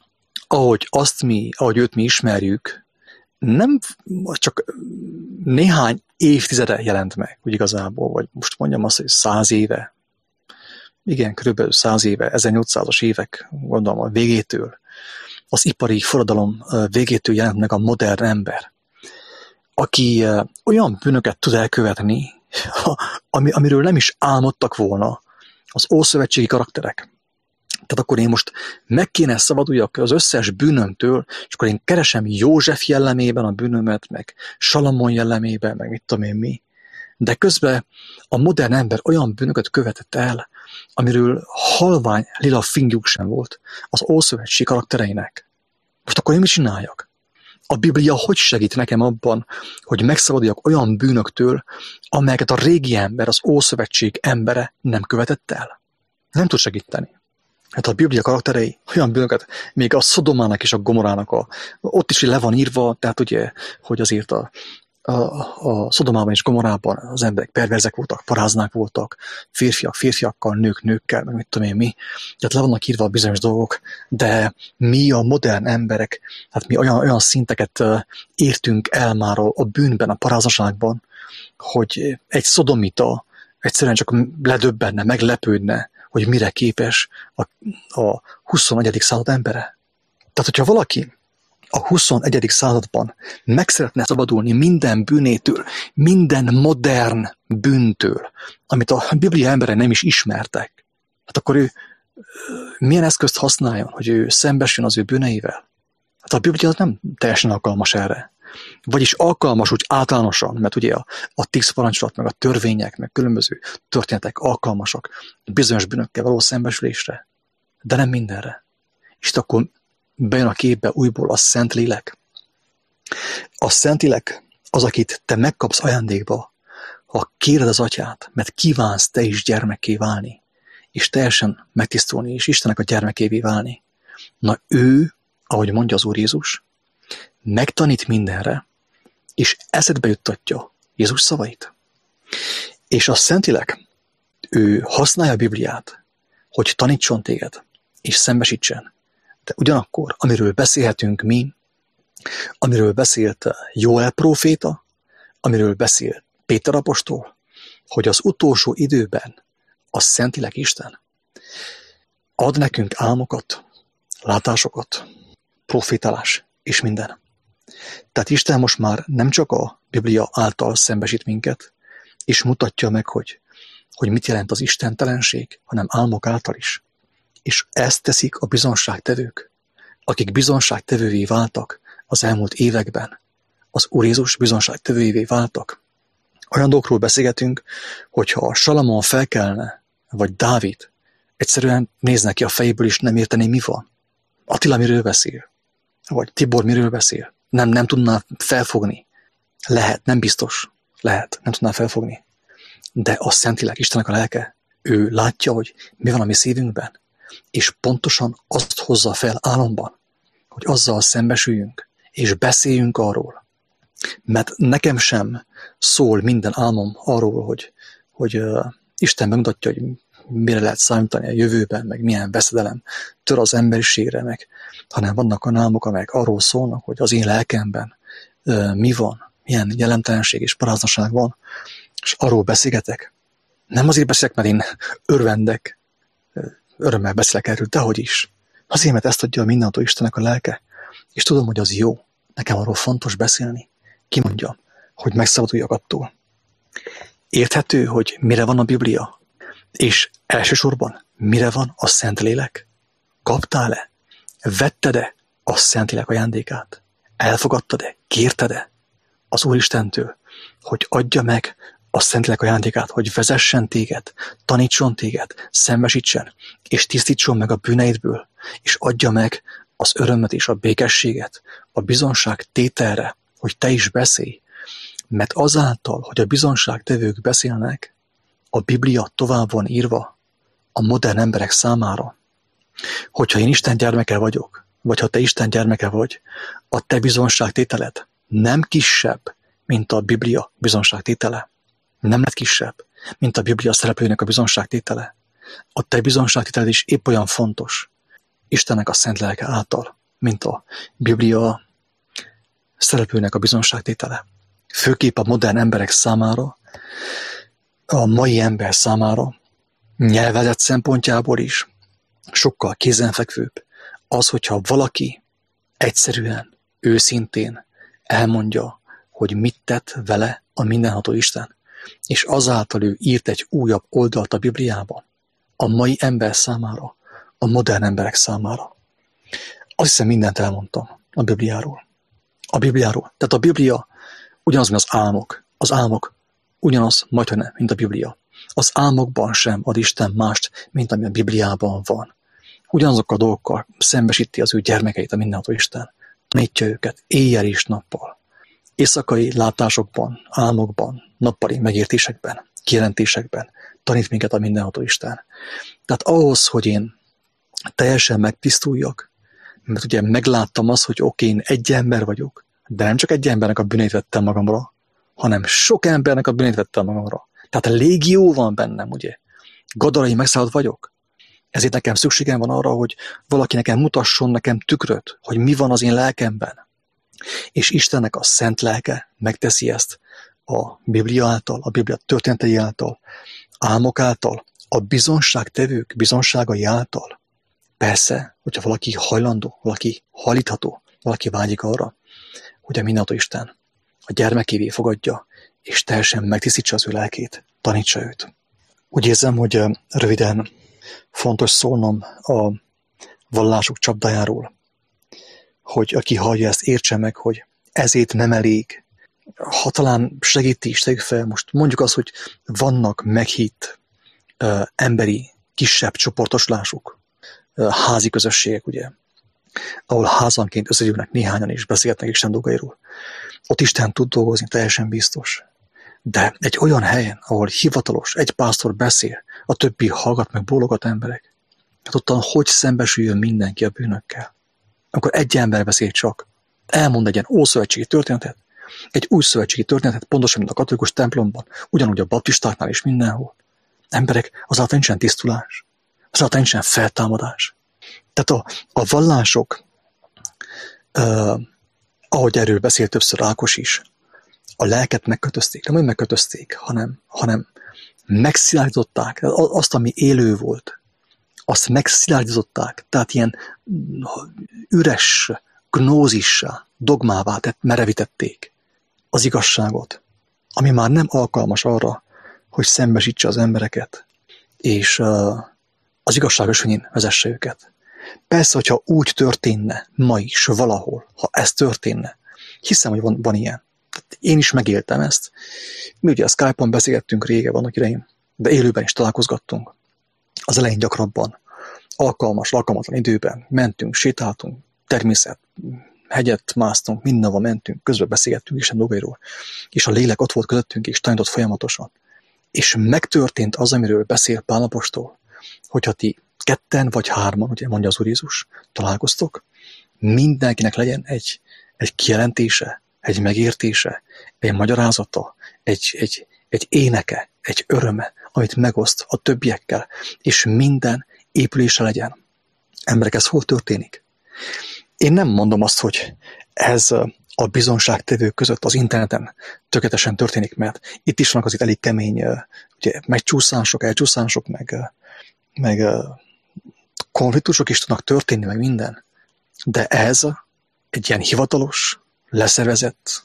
ahogy azt mi, ahogy őt mi ismerjük, nem csak néhány évtizede jelent meg, úgy igazából, vagy most mondjam azt, hogy száz éve. Igen, körülbelül száz éve, ezernyolcszázas évek, gondolom a végétől, az ipari forradalom végétől jelent meg a modern ember, aki olyan bűnöket tud elkövetni, ami, amiről nem is álmodtak volna az ószövetségi karakterek. Tehát akkor én most meg kéne szabaduljak az összes bűnömtől, és akkor én keresem József jellemében a bűnömet, meg Salamon jellemében, meg mit tudom én mi. De közben a modern ember olyan bűnöket követett el, amiről halvány lila fingjuk sem volt az ószövetség karaktereinek. Most akkor én mit csináljak? A Biblia hogy segít nekem abban, hogy megszabaduljak olyan bűnöktől, amelyeket a régi ember, az ószövetség embere nem követett el? Nem tud segíteni. Hát a Biblia karakterei olyan bűnöket, még a Szodomának és a Gomorának, a, ott is le van írva, tehát ugye, hogy azért a, a, a Szodomában és Gomorában az emberek perverzek voltak, paráznák voltak, férfiak férfiakkal, nők nőkkel, meg mit tudom én mi. Tehát le vannak írva bizonyos dolgok, de mi a modern emberek, hát mi olyan, olyan szinteket értünk el már a, a bűnben, a paráznaságban, hogy egy szodomita egyszerűen csak ledöbbenne, meglepődne, hogy mire képes a, a huszonegyedik század embere. Tehát, hogyha valaki a huszonegyedik században meg szeretne szabadulni minden bűnétől, minden modern bűntől, amit a Biblia embere nem is ismertek, hát akkor ő milyen eszközt használjon, hogy ő szembesüljön az ő bűneivel? Hát a Biblia az nem teljesen alkalmas erre. Vagyis alkalmas úgy általánosan, mert ugye a, a tíz parancsolat, meg a törvények, meg különböző történetek alkalmasak bizonyos bűnökkel való szembesülésre, de nem mindenre. És akkor bejön a képbe újból a Szentlélek. A Szentlélek az, akit te megkapsz ajándékba, ha kéred az Atyát, mert kívánsz te is gyermekké válni, és teljesen megtisztulni, és Istennek a gyermekévé válni. Na ő, ahogy mondja az Úr Jézus, megtanít mindenre, és eszedbe juttatja Jézus szavait. És a Szentlélek, ő használja a Bibliát, hogy tanítson téged, és szembesítsen. De ugyanakkor, amiről beszélhetünk mi, amiről beszélt Jóel próféta, amiről beszélt Péter apostol, hogy az utolsó időben a Szentlélek Isten ad nekünk álmokat, látásokat, profétálás és minden. Tehát Isten most már nem csak a Biblia által szembesít minket, és mutatja meg, hogy, hogy mit jelent az istentelenség, hanem álmok által is. És ezt teszik a bizonságtevők, akik bizonságtevővé váltak az elmúlt években. Az Úr Jézus bizonságtevővé váltak. Olyan dolgokról beszélgetünk, hogyha Salamon felkelne, vagy Dávid, egyszerűen néznek ki a fejéből, és nem értené, mi van. Attila miről beszél? Vagy Tibor miről beszél? Nem, nem tudná felfogni. Lehet, nem biztos. Lehet, nem tudná felfogni. De a Szentlélek, Istennek a lelke, ő látja, hogy mi van a mi szívünkben, és pontosan azt hozza fel álomban, hogy azzal szembesüljünk, és beszéljünk arról. Mert nekem sem szól minden álmom arról, hogy, hogy uh, Isten megmutatja, hogy mire lehet számítani a jövőben, meg milyen veszedelem tör az emberiségre, meg, hanem vannak olyan álmok, amelyek arról szólnak, hogy az én lelkemben uh, mi van, milyen jelentelenség és paráznaság van, és arról beszélgetek. Nem azért beszélek, mert én örvendek, örömmel beszélek erről, dehogy is. Azért, mert ezt adja a mindentől Istennek a lelke, és tudom, hogy az jó. Nekem arról fontos beszélni. Ki mondja, hogy megszabaduljak attól. Érthető, hogy mire van a Biblia? És elsősorban mire van a Szentlélek? Kaptál-e? Vetted-e a Szentlélek ajándékát? Elfogadtad-e? Kérted-e az Úristentől, hogy adja meg a Szentlélek ajándékát, hogy vezessen téged, tanítson téged, szembesítsen, és tisztítson meg a bűneidből, és adja meg az örömet és a békességet, a bizonság tételre, hogy te is beszélj. Mert azáltal, hogy a bizonságtevők beszélnek, a Biblia tovább van írva a modern emberek számára. Hogyha én Isten gyermeke vagyok, vagy ha te Isten gyermeke vagy, a te bizonságtételed nem kisebb, mint a Biblia bizonságtétele. Nem lett kisebb, mint a Biblia szereplőnek a bizonságtétele. A te bizonságtételed is épp olyan fontos Istennek a szent lelke által, mint a Biblia szereplőnek a bizonságtétele. Főképp a modern emberek számára, a mai ember számára, nyelvezet szempontjából is sokkal kézenfekvőbb az, hogyha valaki egyszerűen, őszintén elmondja, hogy mit tett vele a mindenható Isten, és azáltal ő írt egy újabb oldalt a Bibliában, a mai ember számára, a modern emberek számára. Azt hiszem, mindent elmondtam a Bibliáról. A Bibliáról. Tehát a Biblia ugyanaz, mint az álmok. Az álmok ugyanaz, majdhogy nem, mint a Biblia. Az álmokban sem ad Isten mást, mint ami a Bibliában van. Ugyanazok a dolgokkal szembesíti az ő gyermekeit a mindenható Isten. Tanítja őket éjjel és nappal. Éjszakai látásokban, álmokban, nappali megértésekben, kijelentésekben tanít minket a mindenható Isten. Tehát ahhoz, hogy én teljesen megtisztuljak, mert ugye megláttam azt, hogy oké, én egy ember vagyok, de nem csak egy embernek a bűnét vettem magamra, hanem sok embernek a bűnét vettem magamra. Tehát a légió van bennem, ugye. Gadarai megszállt vagyok. Ezért nekem szükségem van arra, hogy valaki nekem mutasson nekem tükröt, hogy mi van az én lelkemben. És Istennek a szent lelke megteszi ezt a Biblia által, a Biblia történetei által, álmok által, a bizonságtevők bizonságai által. Persze, hogyha valaki hajlandó, valaki hajlítható, valaki vágyik arra, hogy a mindenható Isten a gyermekévé fogadja, és teljesen megtisztítsa az ő lelkét, tanítsa őt. Úgy érzem, hogy röviden fontos szólnom a vallások csapdájáról, hogy aki hallja ezt, értse meg, hogy ezért nem elég. Ha talán segíti is, tegyük fel, most mondjuk azt, hogy vannak meghitt uh, emberi, kisebb csoportosulások, uh, házi közösségek, ugye, ahol házanként összegyűlnek néhányan és beszélgetnek Isten dolgairól. Ott Isten tud dolgozni, teljesen biztos. De egy olyan helyen, ahol hivatalos, egy pásztor beszél, a többi hallgat meg bólogat emberek, hát ottan hogy szembesüljön mindenki a bűnökkel? Akkor egy ember beszél csak, elmond egy ilyen ószövetségi történetet, egy új szövetségi történetet, pontosan, mint a katolikus templomban, ugyanúgy a baptistáknál és mindenhol. Emberek, azáltal nincsen tisztulás, azáltal nincsen feltámadás. Tehát a, a vallások, uh, ahogy erről beszélt többször Ákos is, a lelket megkötözték, nem hogy megkötözték, hanem, hanem megszilárdították azt, ami élő volt. Azt megszilárdították, tehát ilyen üres gnózissá, dogmává tett, merevítették az igazságot, ami már nem alkalmas arra, hogy szembesítse az embereket, és uh, az igazság ösvényén vezesse őket. Persze, hogyha úgy történne ma is valahol, ha ez történne, hiszem, hogy van, van ilyen. Én is megéltem ezt. Mi ugye a Skype-on beszélgettünk régen, annak idején, de élőben is találkozgattunk. Az elején gyakrabban, alkalmas, alkalmatlan időben mentünk, sétáltunk, természet, hegyet másztunk, mindenhova mentünk, közben beszélgettünk Isten dolgairól, és a lélek ott volt közöttünk, és tanított folyamatosan. És megtörtént az, amiről beszél Pál apostol, hogyha ti ketten vagy hárman, ugye mondja az Úr Jézus, találkoztok, mindenkinek legyen egy, egy kijelentése, egy megértése, egy magyarázata, egy, egy, egy éneke, egy öröme, amit megoszt a többiekkel, és minden épülése legyen. Emberek, ez hol történik? Én nem mondom azt, hogy ez a bizonságtevők között az interneten tökéletesen történik, mert itt is vannak azért elég kemény ugye, megcsúszások, elcsúszások, meg, meg konfliktusok is tudnak történni, meg minden. De ez egy ilyen hivatalos, leszervezett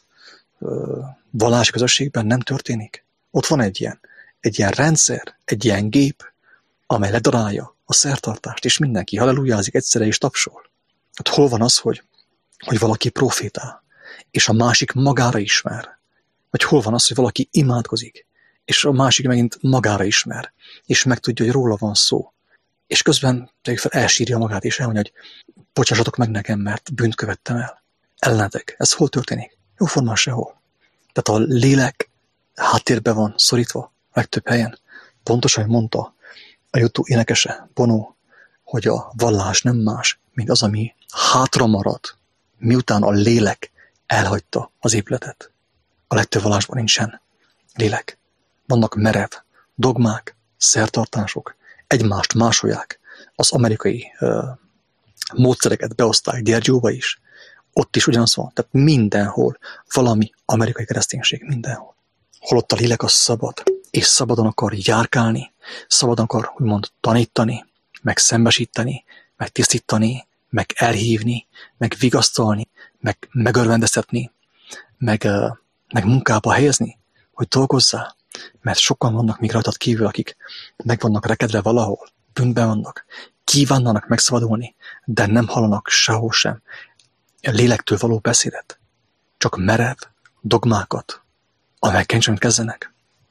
vallási közösségben nem történik. Ott van egy ilyen, egy ilyen rendszer, egy ilyen gép, amely ledarálja a szertartást, és mindenki hallelujázik egyszerre és tapsol. Hát hol van az, hogy, hogy valaki profétál, és a másik magára ismer? Vagy hol van az, hogy valaki imádkozik, és a másik megint magára ismer, és megtudja, hogy róla van szó. És közben fel elsírja magát, és elmondja, hogy bocsássatok meg nekem, mert bűnt követtem el. Ellenetek. Ez hol történik? Jóformán sehol. Tehát a lélek háttérben van szorítva, legtöbb helyen. Pontosan, hogy mondta a YouTube énekese, Bono, hogy a vallás nem más, mint az, ami hátra marad, miután a lélek elhagyta az épületet. A legtöbb vallásban nincsen lélek. Vannak merev dogmák, szertartások, egymást másolják. Az amerikai uh, módszereket beoszták Gyergyóba is, ott is ugyanaz van. Tehát mindenhol valami amerikai kereszténység, mindenhol. Holott a lélek az szabad, és szabadon akar járkálni, szabadon akar úgymond tanítani, meg szembesíteni, meg tisztítani, meg elhívni, meg vigasztalni, meg megörvendeztetni, meg, meg munkába helyezni, hogy dolgozzál. Mert sokan vannak még rajtad kívül, akik meg vannak rekedve valahol, bűnben vannak, kívánnának megszabadulni, de nem hallanak sehol sem a lélektől való beszédet. Csak merev dogmákat, amelyeken sem kezdenek.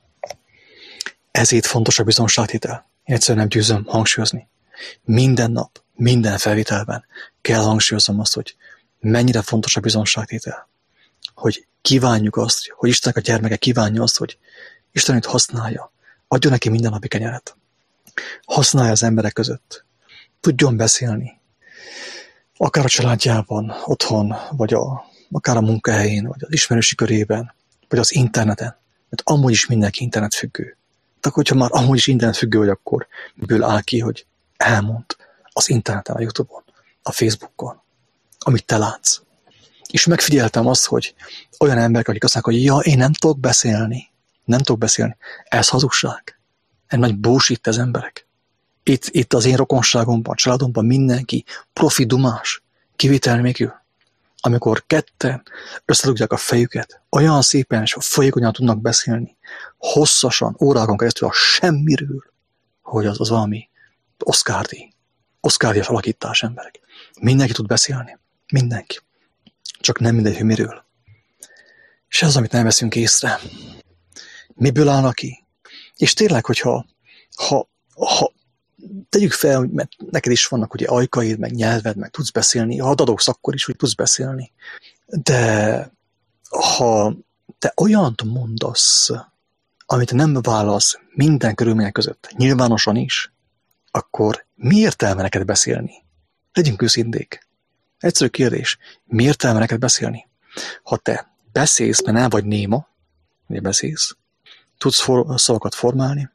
Ezért fontos a bizonságtétel. Én egyszerűen nem győzöm hangsúlyozni. Minden nap, minden felvételben kell hangsúlyoznom azt, hogy mennyire fontos a bizonságtétel. Hogy kívánjuk azt, hogy Istennek a gyermeke kívánja azt, hogy Isten őt használja, adjon neki minden napi kenyeret. Használja az emberek között. Tudjon beszélni. Akár a családjában, otthon, vagy a, akár a munkahelyén, vagy az ismerősi körében, vagy az interneten. Mert amúgy is mindenki internetfüggő. Tehát, hogyha már amúgy is internetfüggő vagy, akkor miből áll ki, hogy elmond az interneten, a YouTube-on, a Facebookon, amit te látsz. És megfigyeltem azt, hogy olyan emberek, akik azt mondják, hogy ja, én nem tudok beszélni, nem tudok beszélni. Ez hazugság. Ez nagy bullshit az emberek. Itt, itt az én rokonságomban, a családomban mindenki profi dumás, kivétel nélkül. Amikor ketten összedugják a fejüket, olyan szépen és folyékonyan tudnak beszélni, hosszasan, órákon keresztül a semmiről, hogy az, az valami Oscar-díj, Oscar-díjas alakítás emberek. Mindenki tud beszélni. Mindenki. Csak nem mindegy, hogy miről. És ez az, amit nem veszünk észre. Miből állnak ki? És tényleg, hogyha ha, ha tegyük fel, mert neked is vannak ugye ajkaid, meg nyelved, meg tudsz beszélni, ha adogsz akkor is, hogy tudsz beszélni. De ha te olyant mondasz, amit nem válasz minden körülmények között, nyilvánosan is, akkor mi értelme neked beszélni? Legyünk őszinték. Egyszerű kérdés, mi értelme neked beszélni? Ha te beszélsz, mert nem vagy néma, ugye beszélsz, tudsz for- szavakat formálni,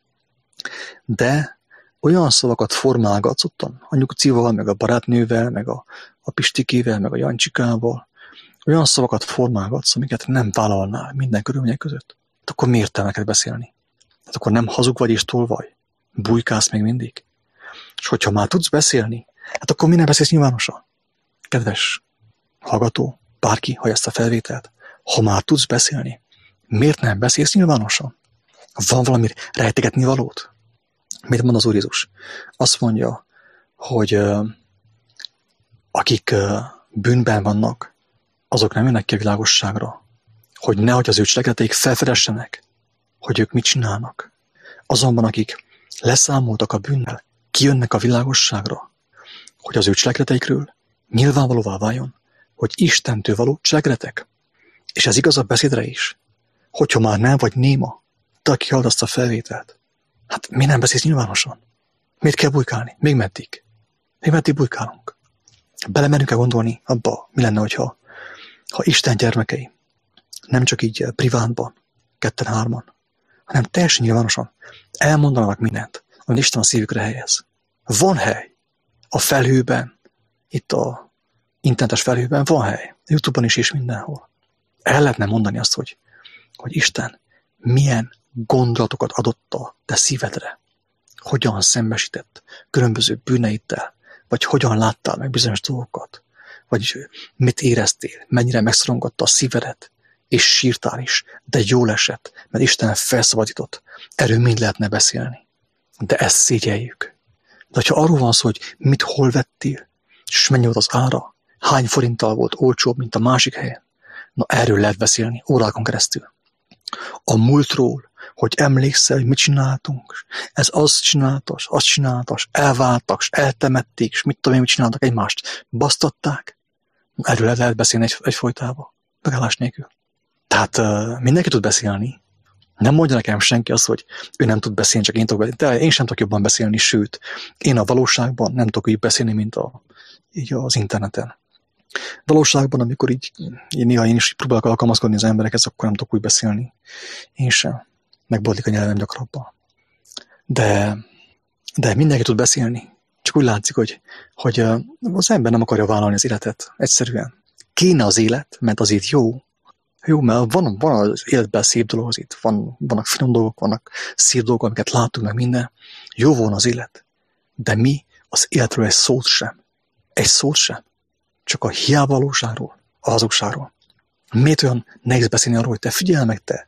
de olyan szavakat formálgatsz ottan, a nyugcival, meg a barátnővel, meg a, a Pistikével, meg a Jancsikával, olyan szavakat formálgatsz, amiket nem vállalnál minden körülmények között. Hát akkor mi értelme neked beszélni? Hát akkor nem hazug vagy és tolvaj? Bujkálsz még mindig? És hogyha már tudsz beszélni, hát akkor mi nem beszélsz nyilvánosan? Kedves hallgató, bárki, ha ezt a felvételt, ha már tudsz beszélni, miért nem beszélsz nyilvánosan? Van valami rejtegetni valót? Mit mond az Úr Jézus? Azt mondja, hogy uh, akik uh, bűnben vannak, azok nem jönnek ki a világosságra, hogy nehogy az ő cselekedeteik felfedessenek, hogy ők mit csinálnak. Azonban akik leszámoltak a bűnnel, kijönnek a világosságra, hogy az ő cselekedeteikről nyilvánvalóvá váljon, hogy Istentől való cselekedetek. És ez igaz a beszédre is. Hogyha már nem vagy néma, te aki hallod azt a felvételt, hát mi nem beszélsz nyilvánosan? Miért kell bujkálni? Még meddig? Még meddig bujkálunk? Belemerünk-e gondolni abba, mi lenne, hogyha ha Isten gyermekei nem csak így privátban, ketten-hárman, hanem teljesen nyilvánosan elmondanak mindent, amit Isten a szívükre helyez. Van hely a felhőben, itt a internetes felhőben van hely, a YouTube-on is és mindenhol. El lehetne mondani azt, hogy, hogy Isten milyen gondolatokat adott a te szívedre, hogyan szembesített különböző bűneiddel, vagy hogyan láttál meg bizonyos dolgokat, vagy mit éreztél, mennyire megszorongatta a szívedet, és sírtál is, de jól esett, mert Isten felszabadított. Erről mind lehetne beszélni. De ezt szégyeljük. De ha arról van szó, hogy mit hol vettél, és mennyi volt az ára, hány forinttal volt olcsóbb, mint a másik helyen, na erről lehet beszélni órákon keresztül. A múltról, hogy emlékszel, hogy mit csináltunk, ez azt csináltas, azt csináltas, elváltak, eltemették, és mit tudom én, mit csináltak egymást, basztatták. Erről lehet beszélni egy, egyfolytában, megállás nélkül. Tehát uh, mindenki tud beszélni. Nem mondja nekem senki azt, hogy ő nem tud beszélni, csak én tudok beszélni. De én sem tudok jobban beszélni, sőt, én a valóságban nem tudok így beszélni, mint a, így az interneten. Valóságban, amikor így, így néha én is próbálok alkalmazkodni az emberekhez, akkor nem tudok úgy beszélni. Én sem. Megbotlik a nyelvem gyakrabban. De, de mindenki tud beszélni. Csak úgy látszik, hogy, hogy az ember nem akarja vállalni az életet. Egyszerűen. Kéne az élet, mert az itt jó. Jó, mert van, van az életben szép dolog, az itt van, vannak finom dolgok, vannak szép dolgok, amiket látunk, meg minden. Jó van az élet. De mi az életről egy szót sem. Egy szót sem. Csak a hiávalóságról, a hazugságról. Miért olyan nehéz beszélni arról, hogy te figyelj meg, te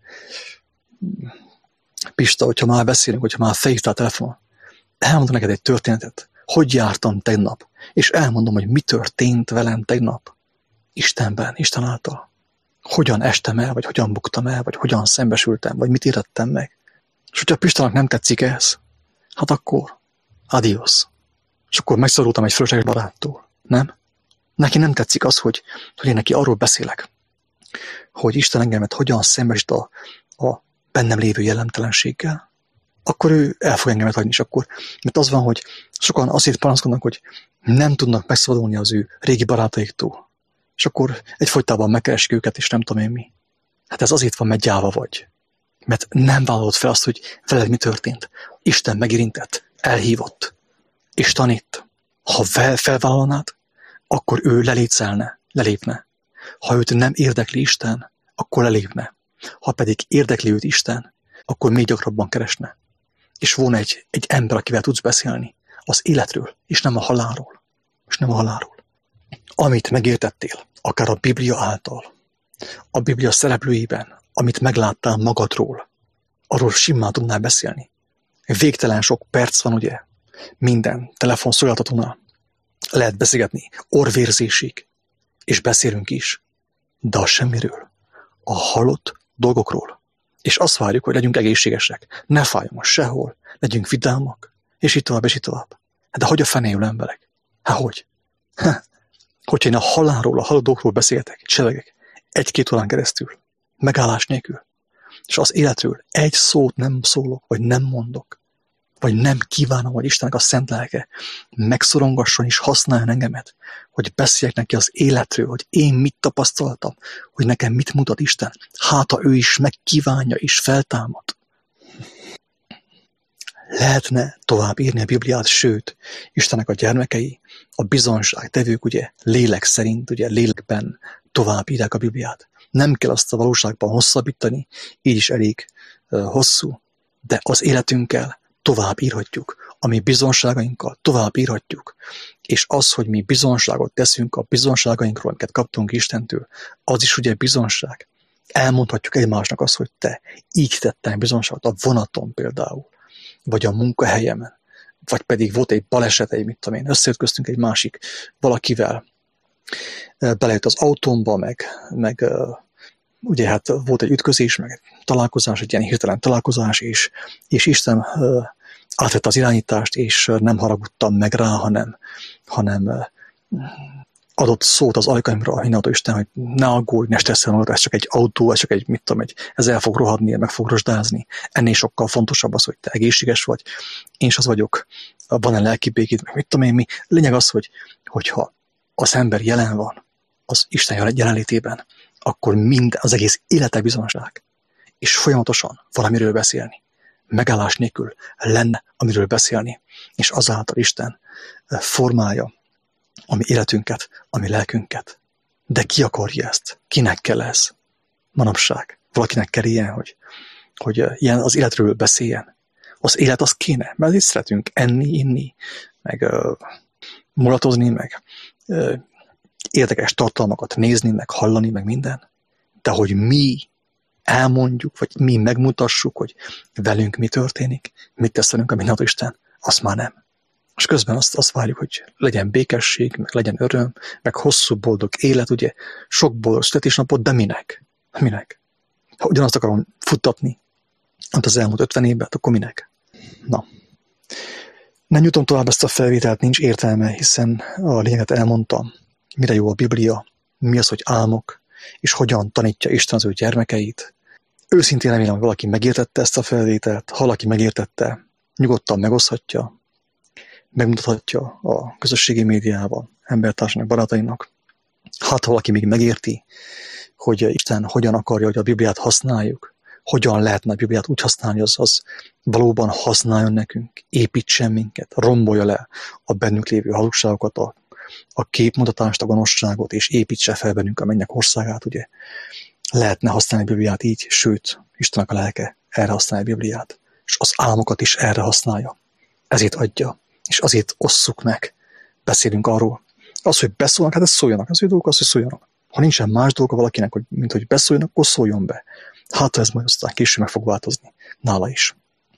Pista, hogyha már beszélünk, hogyha már felhívtál a telefonon, elmondom neked egy történetet, hogy jártam tegnap, és elmondom, hogy mi történt velem tegnap. Istenben, Isten által. Hogyan estem el, vagy hogyan buktam el, vagy hogyan szembesültem, vagy mit érettem meg. És hogyha Pistának nem tetszik ez, hát akkor adios. És akkor megszorultam egy fölösleges baráttól. Nem? Neki nem tetszik az, hogy, hogy én neki arról beszélek, hogy Isten engemet hogyan szembesít a, a bennem lévő jellemtelenséggel, akkor ő el fog engemet hagyni is akkor. Mert az van, hogy sokan azért panaszkodnak, hogy nem tudnak megszabadulni az ő régi barátaiktól. És akkor egyfolytában megkeresik őket, és nem tudom én mi. Hát ez azért van, mert gyáva vagy. Mert nem vállalod fel azt, hogy veled mi történt. Isten megérintett, elhívott, és tanít. Ha felvállalnád, akkor ő lelécelne, lelépne. Ha őt nem érdekli Isten, akkor lelépne. Ha pedig érdekli őt Isten, akkor még gyakrabban keresne. És volna egy, egy ember, akivel tudsz beszélni az életről, és nem a halálról. És nem a halálról. Amit megértettél, akár a Biblia által, a Biblia szereplőiben, amit megláttál magadról, arról simán tudnál beszélni. Végtelen sok perc van, ugye? Minden telefonszolgáltatónál lehet beszélgetni, orvérzésig, és beszélünk is, de a semmiről, a halott dolgokról. És azt várjuk, hogy legyünk egészségesek, ne fájjon sehol, legyünk vidámak, és így tovább, és így tovább. De hogy a fenéül emberek? Hát hogy? Ha. Hogyha én a halálról, a halott dolgokról beszéltek, csevegek, egy-két órán keresztül, megállás nélkül, és az életről egy szót nem szólok, vagy nem mondok, vagy nem kívánom, hogy Istennek a szent lelke megszorongasson és használjon engemet, hogy beszéljek neki az életről, hogy én mit tapasztaltam, hogy nekem mit mutat Isten. Hát, ha ő is megkívánja és feltámad. Lehetne tovább írni a Bibliát, sőt, Istennek a gyermekei, a bizonyságtevők, ugye, lélek szerint, ugye, lélekben tovább írják a Bibliát. Nem kell azt a valóságban hosszabbítani, így is elég uh, hosszú, de az életünkkel tovább írhatjuk, a mi bizonságainkkal tovább írhatjuk, és az, hogy mi bizonságot teszünk a bizonságainkról, amiket kaptunk Istentől, az is ugye bizonság. Elmondhatjuk egymásnak azt, hogy te így tettem bizonságot a vonaton például, vagy a munkahelyemen, vagy pedig volt egy baleset, egy mit tudom én, összeütköztünk egy másik valakivel, belejött az autómba, meg, meg ugye hát volt egy ütközés, meg egy találkozás, egy ilyen hirtelen találkozás, és, és Isten átvette az irányítást, és nem haragudtam meg rá, hanem, hanem adott szót az ajkaimra, hinálta Isten, hogy ne aggódj, ne stresszel magad, ez csak egy autó, ez csak egy, mit tudom, egy, ez el fog rohadni, meg fog rozsdázni. Ennél sokkal fontosabb az, hogy te egészséges vagy, én is az vagyok, van-e lelki békét, meg mit tudom én mi. Lényeg az, hogy, hogyha az ember jelen van, az Isten jelenlétében, akkor mind az egész élete bizonság, és folyamatosan valamiről beszélni. Megállás nélkül lenne, amiről beszélni, és azáltal Isten formálja a mi életünket, a mi lelkünket. De ki akarja ezt? Kinek kell ez? Manapság. Valakinek kell ilyen, hogy, hogy ilyen az életről beszéljen. Az élet az kéne, mert itt szeretünk enni, inni, meg uh, mulatozni, meg uh, érdekes tartalmakat nézni, meg hallani, meg minden. De hogy mi elmondjuk, vagy mi megmutassuk, hogy velünk mi történik, mit tesz velünk a mindenható Isten, azt már nem. És közben azt, azt várjuk, hogy legyen békesség, meg legyen öröm, meg hosszú boldog élet, ugye, sok boldog születésnapot, de minek? Minek? Ha ugyanazt akarom futtatni, hát az elmúlt ötven évben, akkor minek? Na. Nem jutom tovább ezt a felvételt, nincs értelme, hiszen a lényeget elmondtam. Mire jó a Biblia, mi az, hogy álmok, és hogyan tanítja Isten az ő gyermekeit. Őszintén remélem, hogy valaki megértette ezt a felvételt, ha valaki megértette, nyugodtan megoszthatja, megmutathatja a közösségi médiában, embertársainak, barátainak. Hát, ha valaki még megérti, hogy Isten hogyan akarja, hogy a Bibliát használjuk, hogyan lehetne a Bibliát úgy használni, hogy az, az valóban használjon nekünk, építsen minket, rombolja le a bennünk lévő hazugságokat, a, a képmutatást, a gonoszságot, és építse fel bennünk a mennyek országát, ugye. Lehetne használni a Bibliát így, sőt, Istennek a lelke erre használja a Bibliát, és az álmokat is erre használja. Ezért adja, és azért osszuk meg, beszélünk arról. Az, hogy beszólnak, hát ez szóljanak, az ő dolgok az, hogy szóljanak. Ha nincsen más dolga valakinek, hogy, mint hogy beszóljon, akkor szóljon be. Hát ez majd aztán később meg fog változni. Nála is.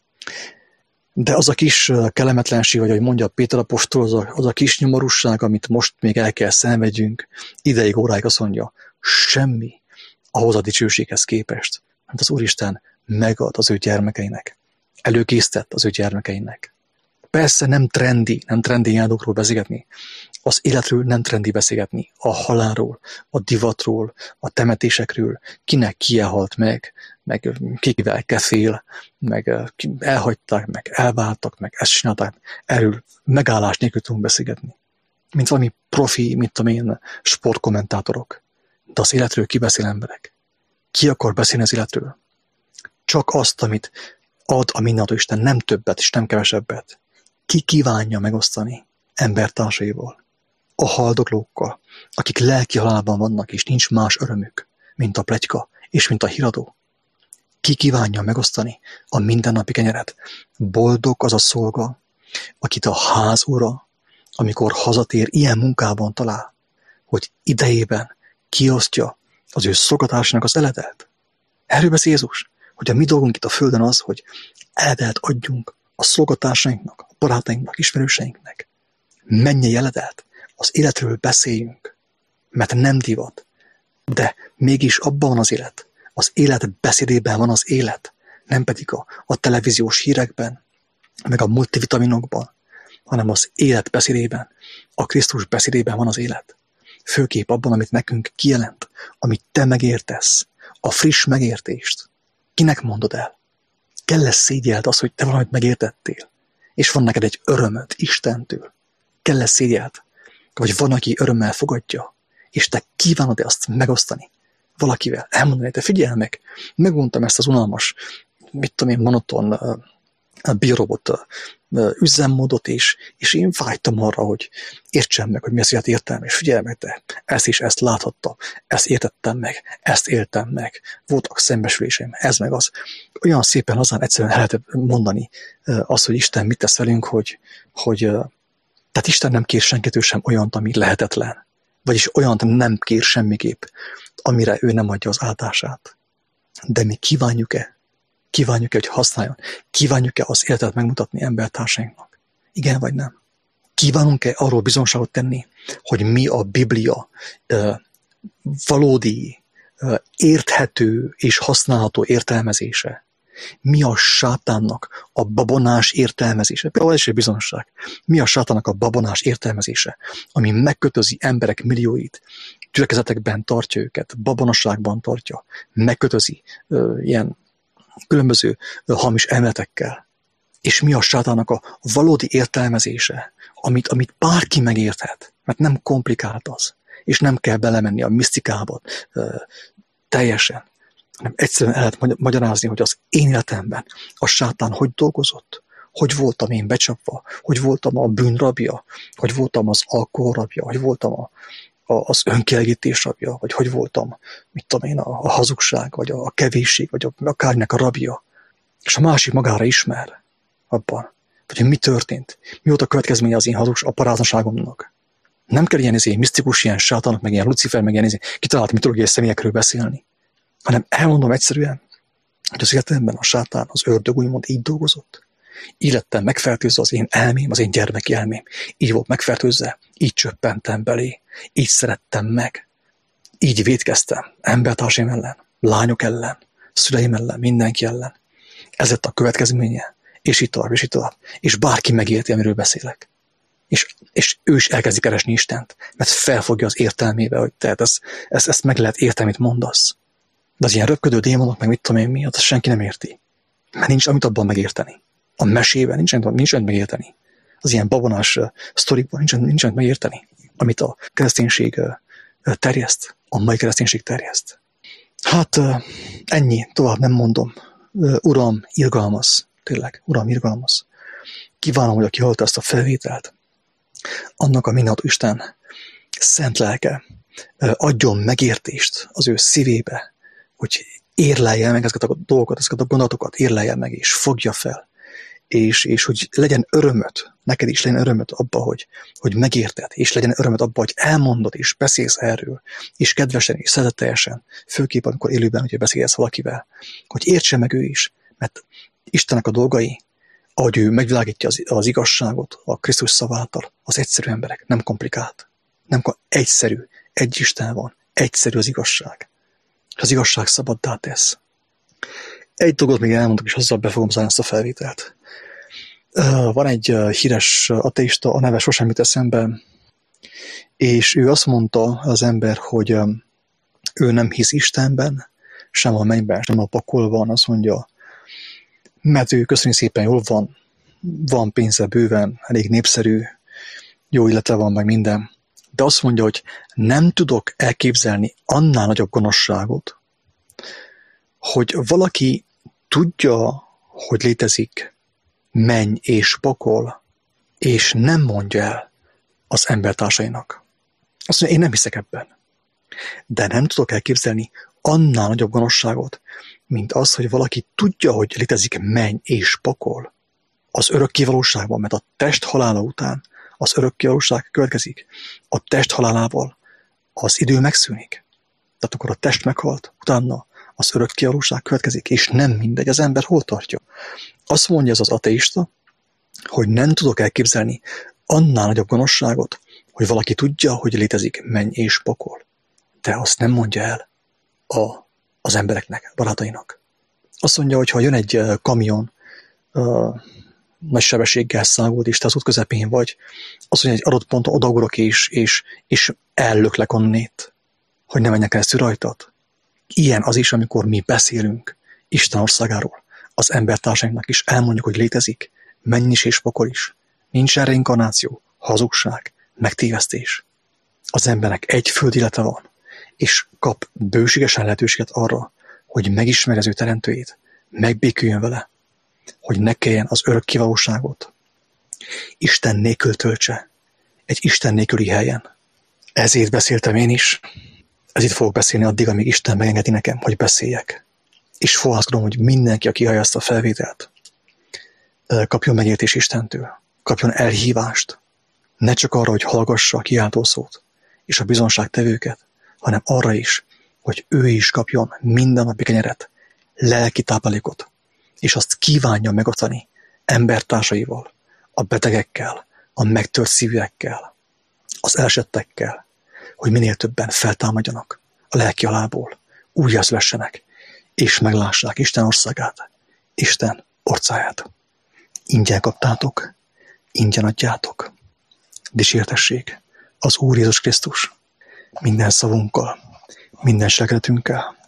De az a kis kellemetlenség, vagy ahogy mondja Péter apostol, az a, az a kis nyomorúság, amit most még el kell szenvedjünk, ideig, óráig azt mondja, semmi ahhoz a dicsőséghez képest, mert az Úristen megad az ő gyermekeinek. Előkészített az ő gyermekeinek. Persze nem trendi, nem trendi jádokról beszélgetni. Az életről nem trendi beszélgetni. A halálról, a divatról, a temetésekről, kinek ki halt meg, meg kikivel kefél, meg elhagyták, meg elváltak, meg ezt csinálták. Erről megállás nélkül tudunk beszélgetni. Mint valami profi, mint amilyen sportkommentátorok. De az életről ki beszél emberek? Ki akar beszélni az életről? Csak azt, amit ad a mindenható Isten, nem többet és nem kevesebbet. Ki kívánja megosztani embertársaival, a haldoklókkal, akik lelki halálban vannak, és nincs más örömük, mint a pletyka és mint a híradó? Ki kívánja megosztani a mindennapi kenyeret? Boldog az a szolga, akit a ház ura, amikor hazatér, ilyen munkában talál, hogy idejében kiosztja az ő szolgatásnak az eledelt. Erről beszél Jézus, hogy a mi dolgunk itt a földön az, hogy eledelt adjunk a szolgatásainknak, a barátainknak, ismerőseinknek. Mennyei eledelt, az életről beszéljünk, mert nem divat, de mégis abban van az élet. Az élet beszédében van az élet, nem pedig a, a televíziós hírekben, meg a multivitaminokban, hanem az élet beszédében, a Krisztus beszédében van az élet. Főképp abban, amit nekünk kijelent, amit te megértesz, a friss megértést. Kinek mondod el? Kell lesz szégyeld az, hogy te valamit megértettél, és van neked egy örömöd Istentől. Kell lesz szégyeld, vagy van, aki örömmel fogadja, és te kívánod-e azt megosztani valakivel, elmondani, te figyelj meg, megmondtam ezt az unalmas, mit tudom én, monoton uh, biorobot uh, üzemmódot, és, és én vágytam arra, hogy értsem meg, hogy mi az élet értelme, és figyelj meg, te ezt is ezt láthattam, ezt értettem meg, ezt éltem meg, voltak szembesüléseim, ez meg az. Olyan szépen azán egyszerűen el lehet mondani uh, azt, hogy Isten mit tesz velünk, hogy, hogy uh, tehát Isten nem kér senkitől sem olyant, ami lehetetlen. Vagyis olyant nem kér semmiképp, amire ő nem adja az áldását. De mi kívánjuk-e? Kívánjuk-e, hogy használjon? Kívánjuk-e az életet megmutatni embertársainknak? Igen vagy nem? Kívánunk-e arról bizonságot tenni, hogy mi a Biblia uh, valódi, uh, érthető és használható értelmezése? Mi a sátánnak a babonás értelmezése? Például ez is egy bizonság. Mi a sátánnak a babonás értelmezése, ami megkötözi emberek millióit, gyülekezetekben tartja őket, babonaságban tartja, megkötözi ö, ilyen különböző ö, hamis elméletekkel. És mi a sátánnak a valódi értelmezése, amit, amit bárki megérthet, mert nem komplikált az, és nem kell belemenni a misztikába ö, teljesen, hanem egyszerűen el lehet magyarázni, hogy az én életemben a sátán hogy dolgozott, hogy voltam én becsapva, hogy voltam a bűn rabja, hogy voltam az alkohol rabja, hogy voltam a, a, az önkielégítés rabja, vagy hogy voltam, mit tudom én, a, a hazugság, vagy a, a kevésség, vagy a, akárminek a rabja. És a másik magára ismer abban, hogy mi történt, mi volt a következménye az én hazugság, a paráznaságomnak. Nem kell ilyen izé, misztikus, ilyen sátának, meg ilyen Lucifer, meg ilyen izé, kitalált mitológiai személyekről beszélni, hanem elmondom egyszerűen, hogy az életemben a sátán, az ördög úgymond így dolgozott. Így lettem megfertőzve az én elmém, az én gyermeki elmém. Így volt megfertőzve, így csöppentem belé, így szerettem meg. Így vétkeztem embertársaim ellen, lányok ellen, szüleim ellen, mindenki ellen. Ez lett a következménye, és itt tovább, és itt tovább. És bárki megérti, amiről beszélek. És, és ő is elkezdi keresni Istent, mert felfogja az értelmébe, hogy tehát ezt, ezt, ezt meg lehet érteni, amit mondasz. De az ilyen röpködő démonok, meg mit tudom én mi, azt senki nem érti. Mert nincs amit abban megérteni. A mesében nincs, nincs amit megérteni. Az ilyen babonás uh, sztorikban nincs, nincs amit megérteni. Amit a kereszténység uh, terjeszt, a mai kereszténység terjeszt. Hát ennyi, tovább nem mondom. Uram, irgalmaz, tényleg, Uram, irgalmaz. Kívánom, hogy aki hallta ezt a felvételt, annak a mindenható Isten szent lelke adjon megértést az ő szívébe, hogy érlelje meg ezeket a dolgokat, ezeket a gondolatokat, érlelje meg, és fogja fel, és, és hogy legyen örömöt, neked is legyen örömöt abba, hogy, hogy megérted, és legyen örömöt abba, hogy elmondod, és beszélsz erről, és kedvesen, és szeretetesen, főképp amikor élőben, hogyha beszélsz valakivel, hogy értse meg ő is, mert Istennek a dolgai, ahogy ő megvilágítja az, az igazságot a Krisztus szaváltal, az egyszerű emberek, nem komplikált, nem egyszerű, egy Isten van, egyszerű az igazság. Az igazság szabaddá tesz. Egy dolgot még elmondok, és azzal be fogom zárni ezt a felvételt. Van egy híres ateista, a neve sosem jut eszembe, és ő azt mondta az ember, hogy ő nem hisz Istenben, sem a mennyben, sem a pakolban, azt mondja, mert ő köszönjük szépen jól van, van pénze bőven, elég népszerű, jó illete van meg minden, de azt mondja, hogy nem tudok elképzelni annál nagyobb gonoszságot, hogy valaki tudja, hogy létezik menny és pokol, és nem mondja el az embertársainak. Azt mondja, én nem hiszek ebben. De nem tudok elképzelni annál nagyobb gonoszságot, mint az, hogy valaki tudja, hogy létezik menny és pokol az örökkévalóságban, mert a test halála után az örökkévalóság következik. A test halálával az idő megszűnik. Tehát akkor a test meghalt, utána az örökkévalóság következik, és nem mindegy, az ember hol tartja. Azt mondja ez az ateista, hogy nem tudok elképzelni annál nagyobb gonoszságot, hogy valaki tudja, hogy létezik menny és pokol. De azt nem mondja el a, az embereknek, barátainak. Azt mondja, hogy ha jön egy kamion, uh, nagy sebességgel száguld, és te az út közepén vagy, azt mondja, egy adott ponton odaugrok, és, és, és ellöklek onnét, hogy ne menjek keresztül rajtad. Ilyen az is, amikor mi beszélünk Isten országáról. Az embertársainknak is elmondjuk, hogy létezik menny is és pokol is. Nincs reinkarnáció, hazugság, megtévesztés. Az embernek egy földi élete van, és kap bőségesen lehetőséget arra, hogy megismerje az ő teremtőjét, megbéküljön vele, hogy ne kelljen az örökkévalóságot Isten nélkül töltse, egy Isten nélküli helyen. Ezért beszéltem én is, ezért fogok beszélni addig, amíg Isten megengedi nekem, hogy beszéljek. És fohászkodom, hogy mindenki, aki hallja ezt a felvételt, kapjon megértés Istentől, kapjon elhívást, ne csak arra, hogy hallgassa a kiáltószót és a bizonságtevőket, hanem arra is, hogy ő is kapjon mindennapi kenyeret, lelki táplálékot, és azt kívánja megosztani embertársaival, a betegekkel, a megtört szívűekkel, az elsettekkel, hogy minél többen feltámadjanak a lelki halálból, újjászülessenek, és meglássák Isten országát, Isten orcáját. Ingyen kaptátok, ingyen adjátok. Dicsértessék az Úr Jézus Krisztus minden szavunkkal, minden cselekedetünkkel,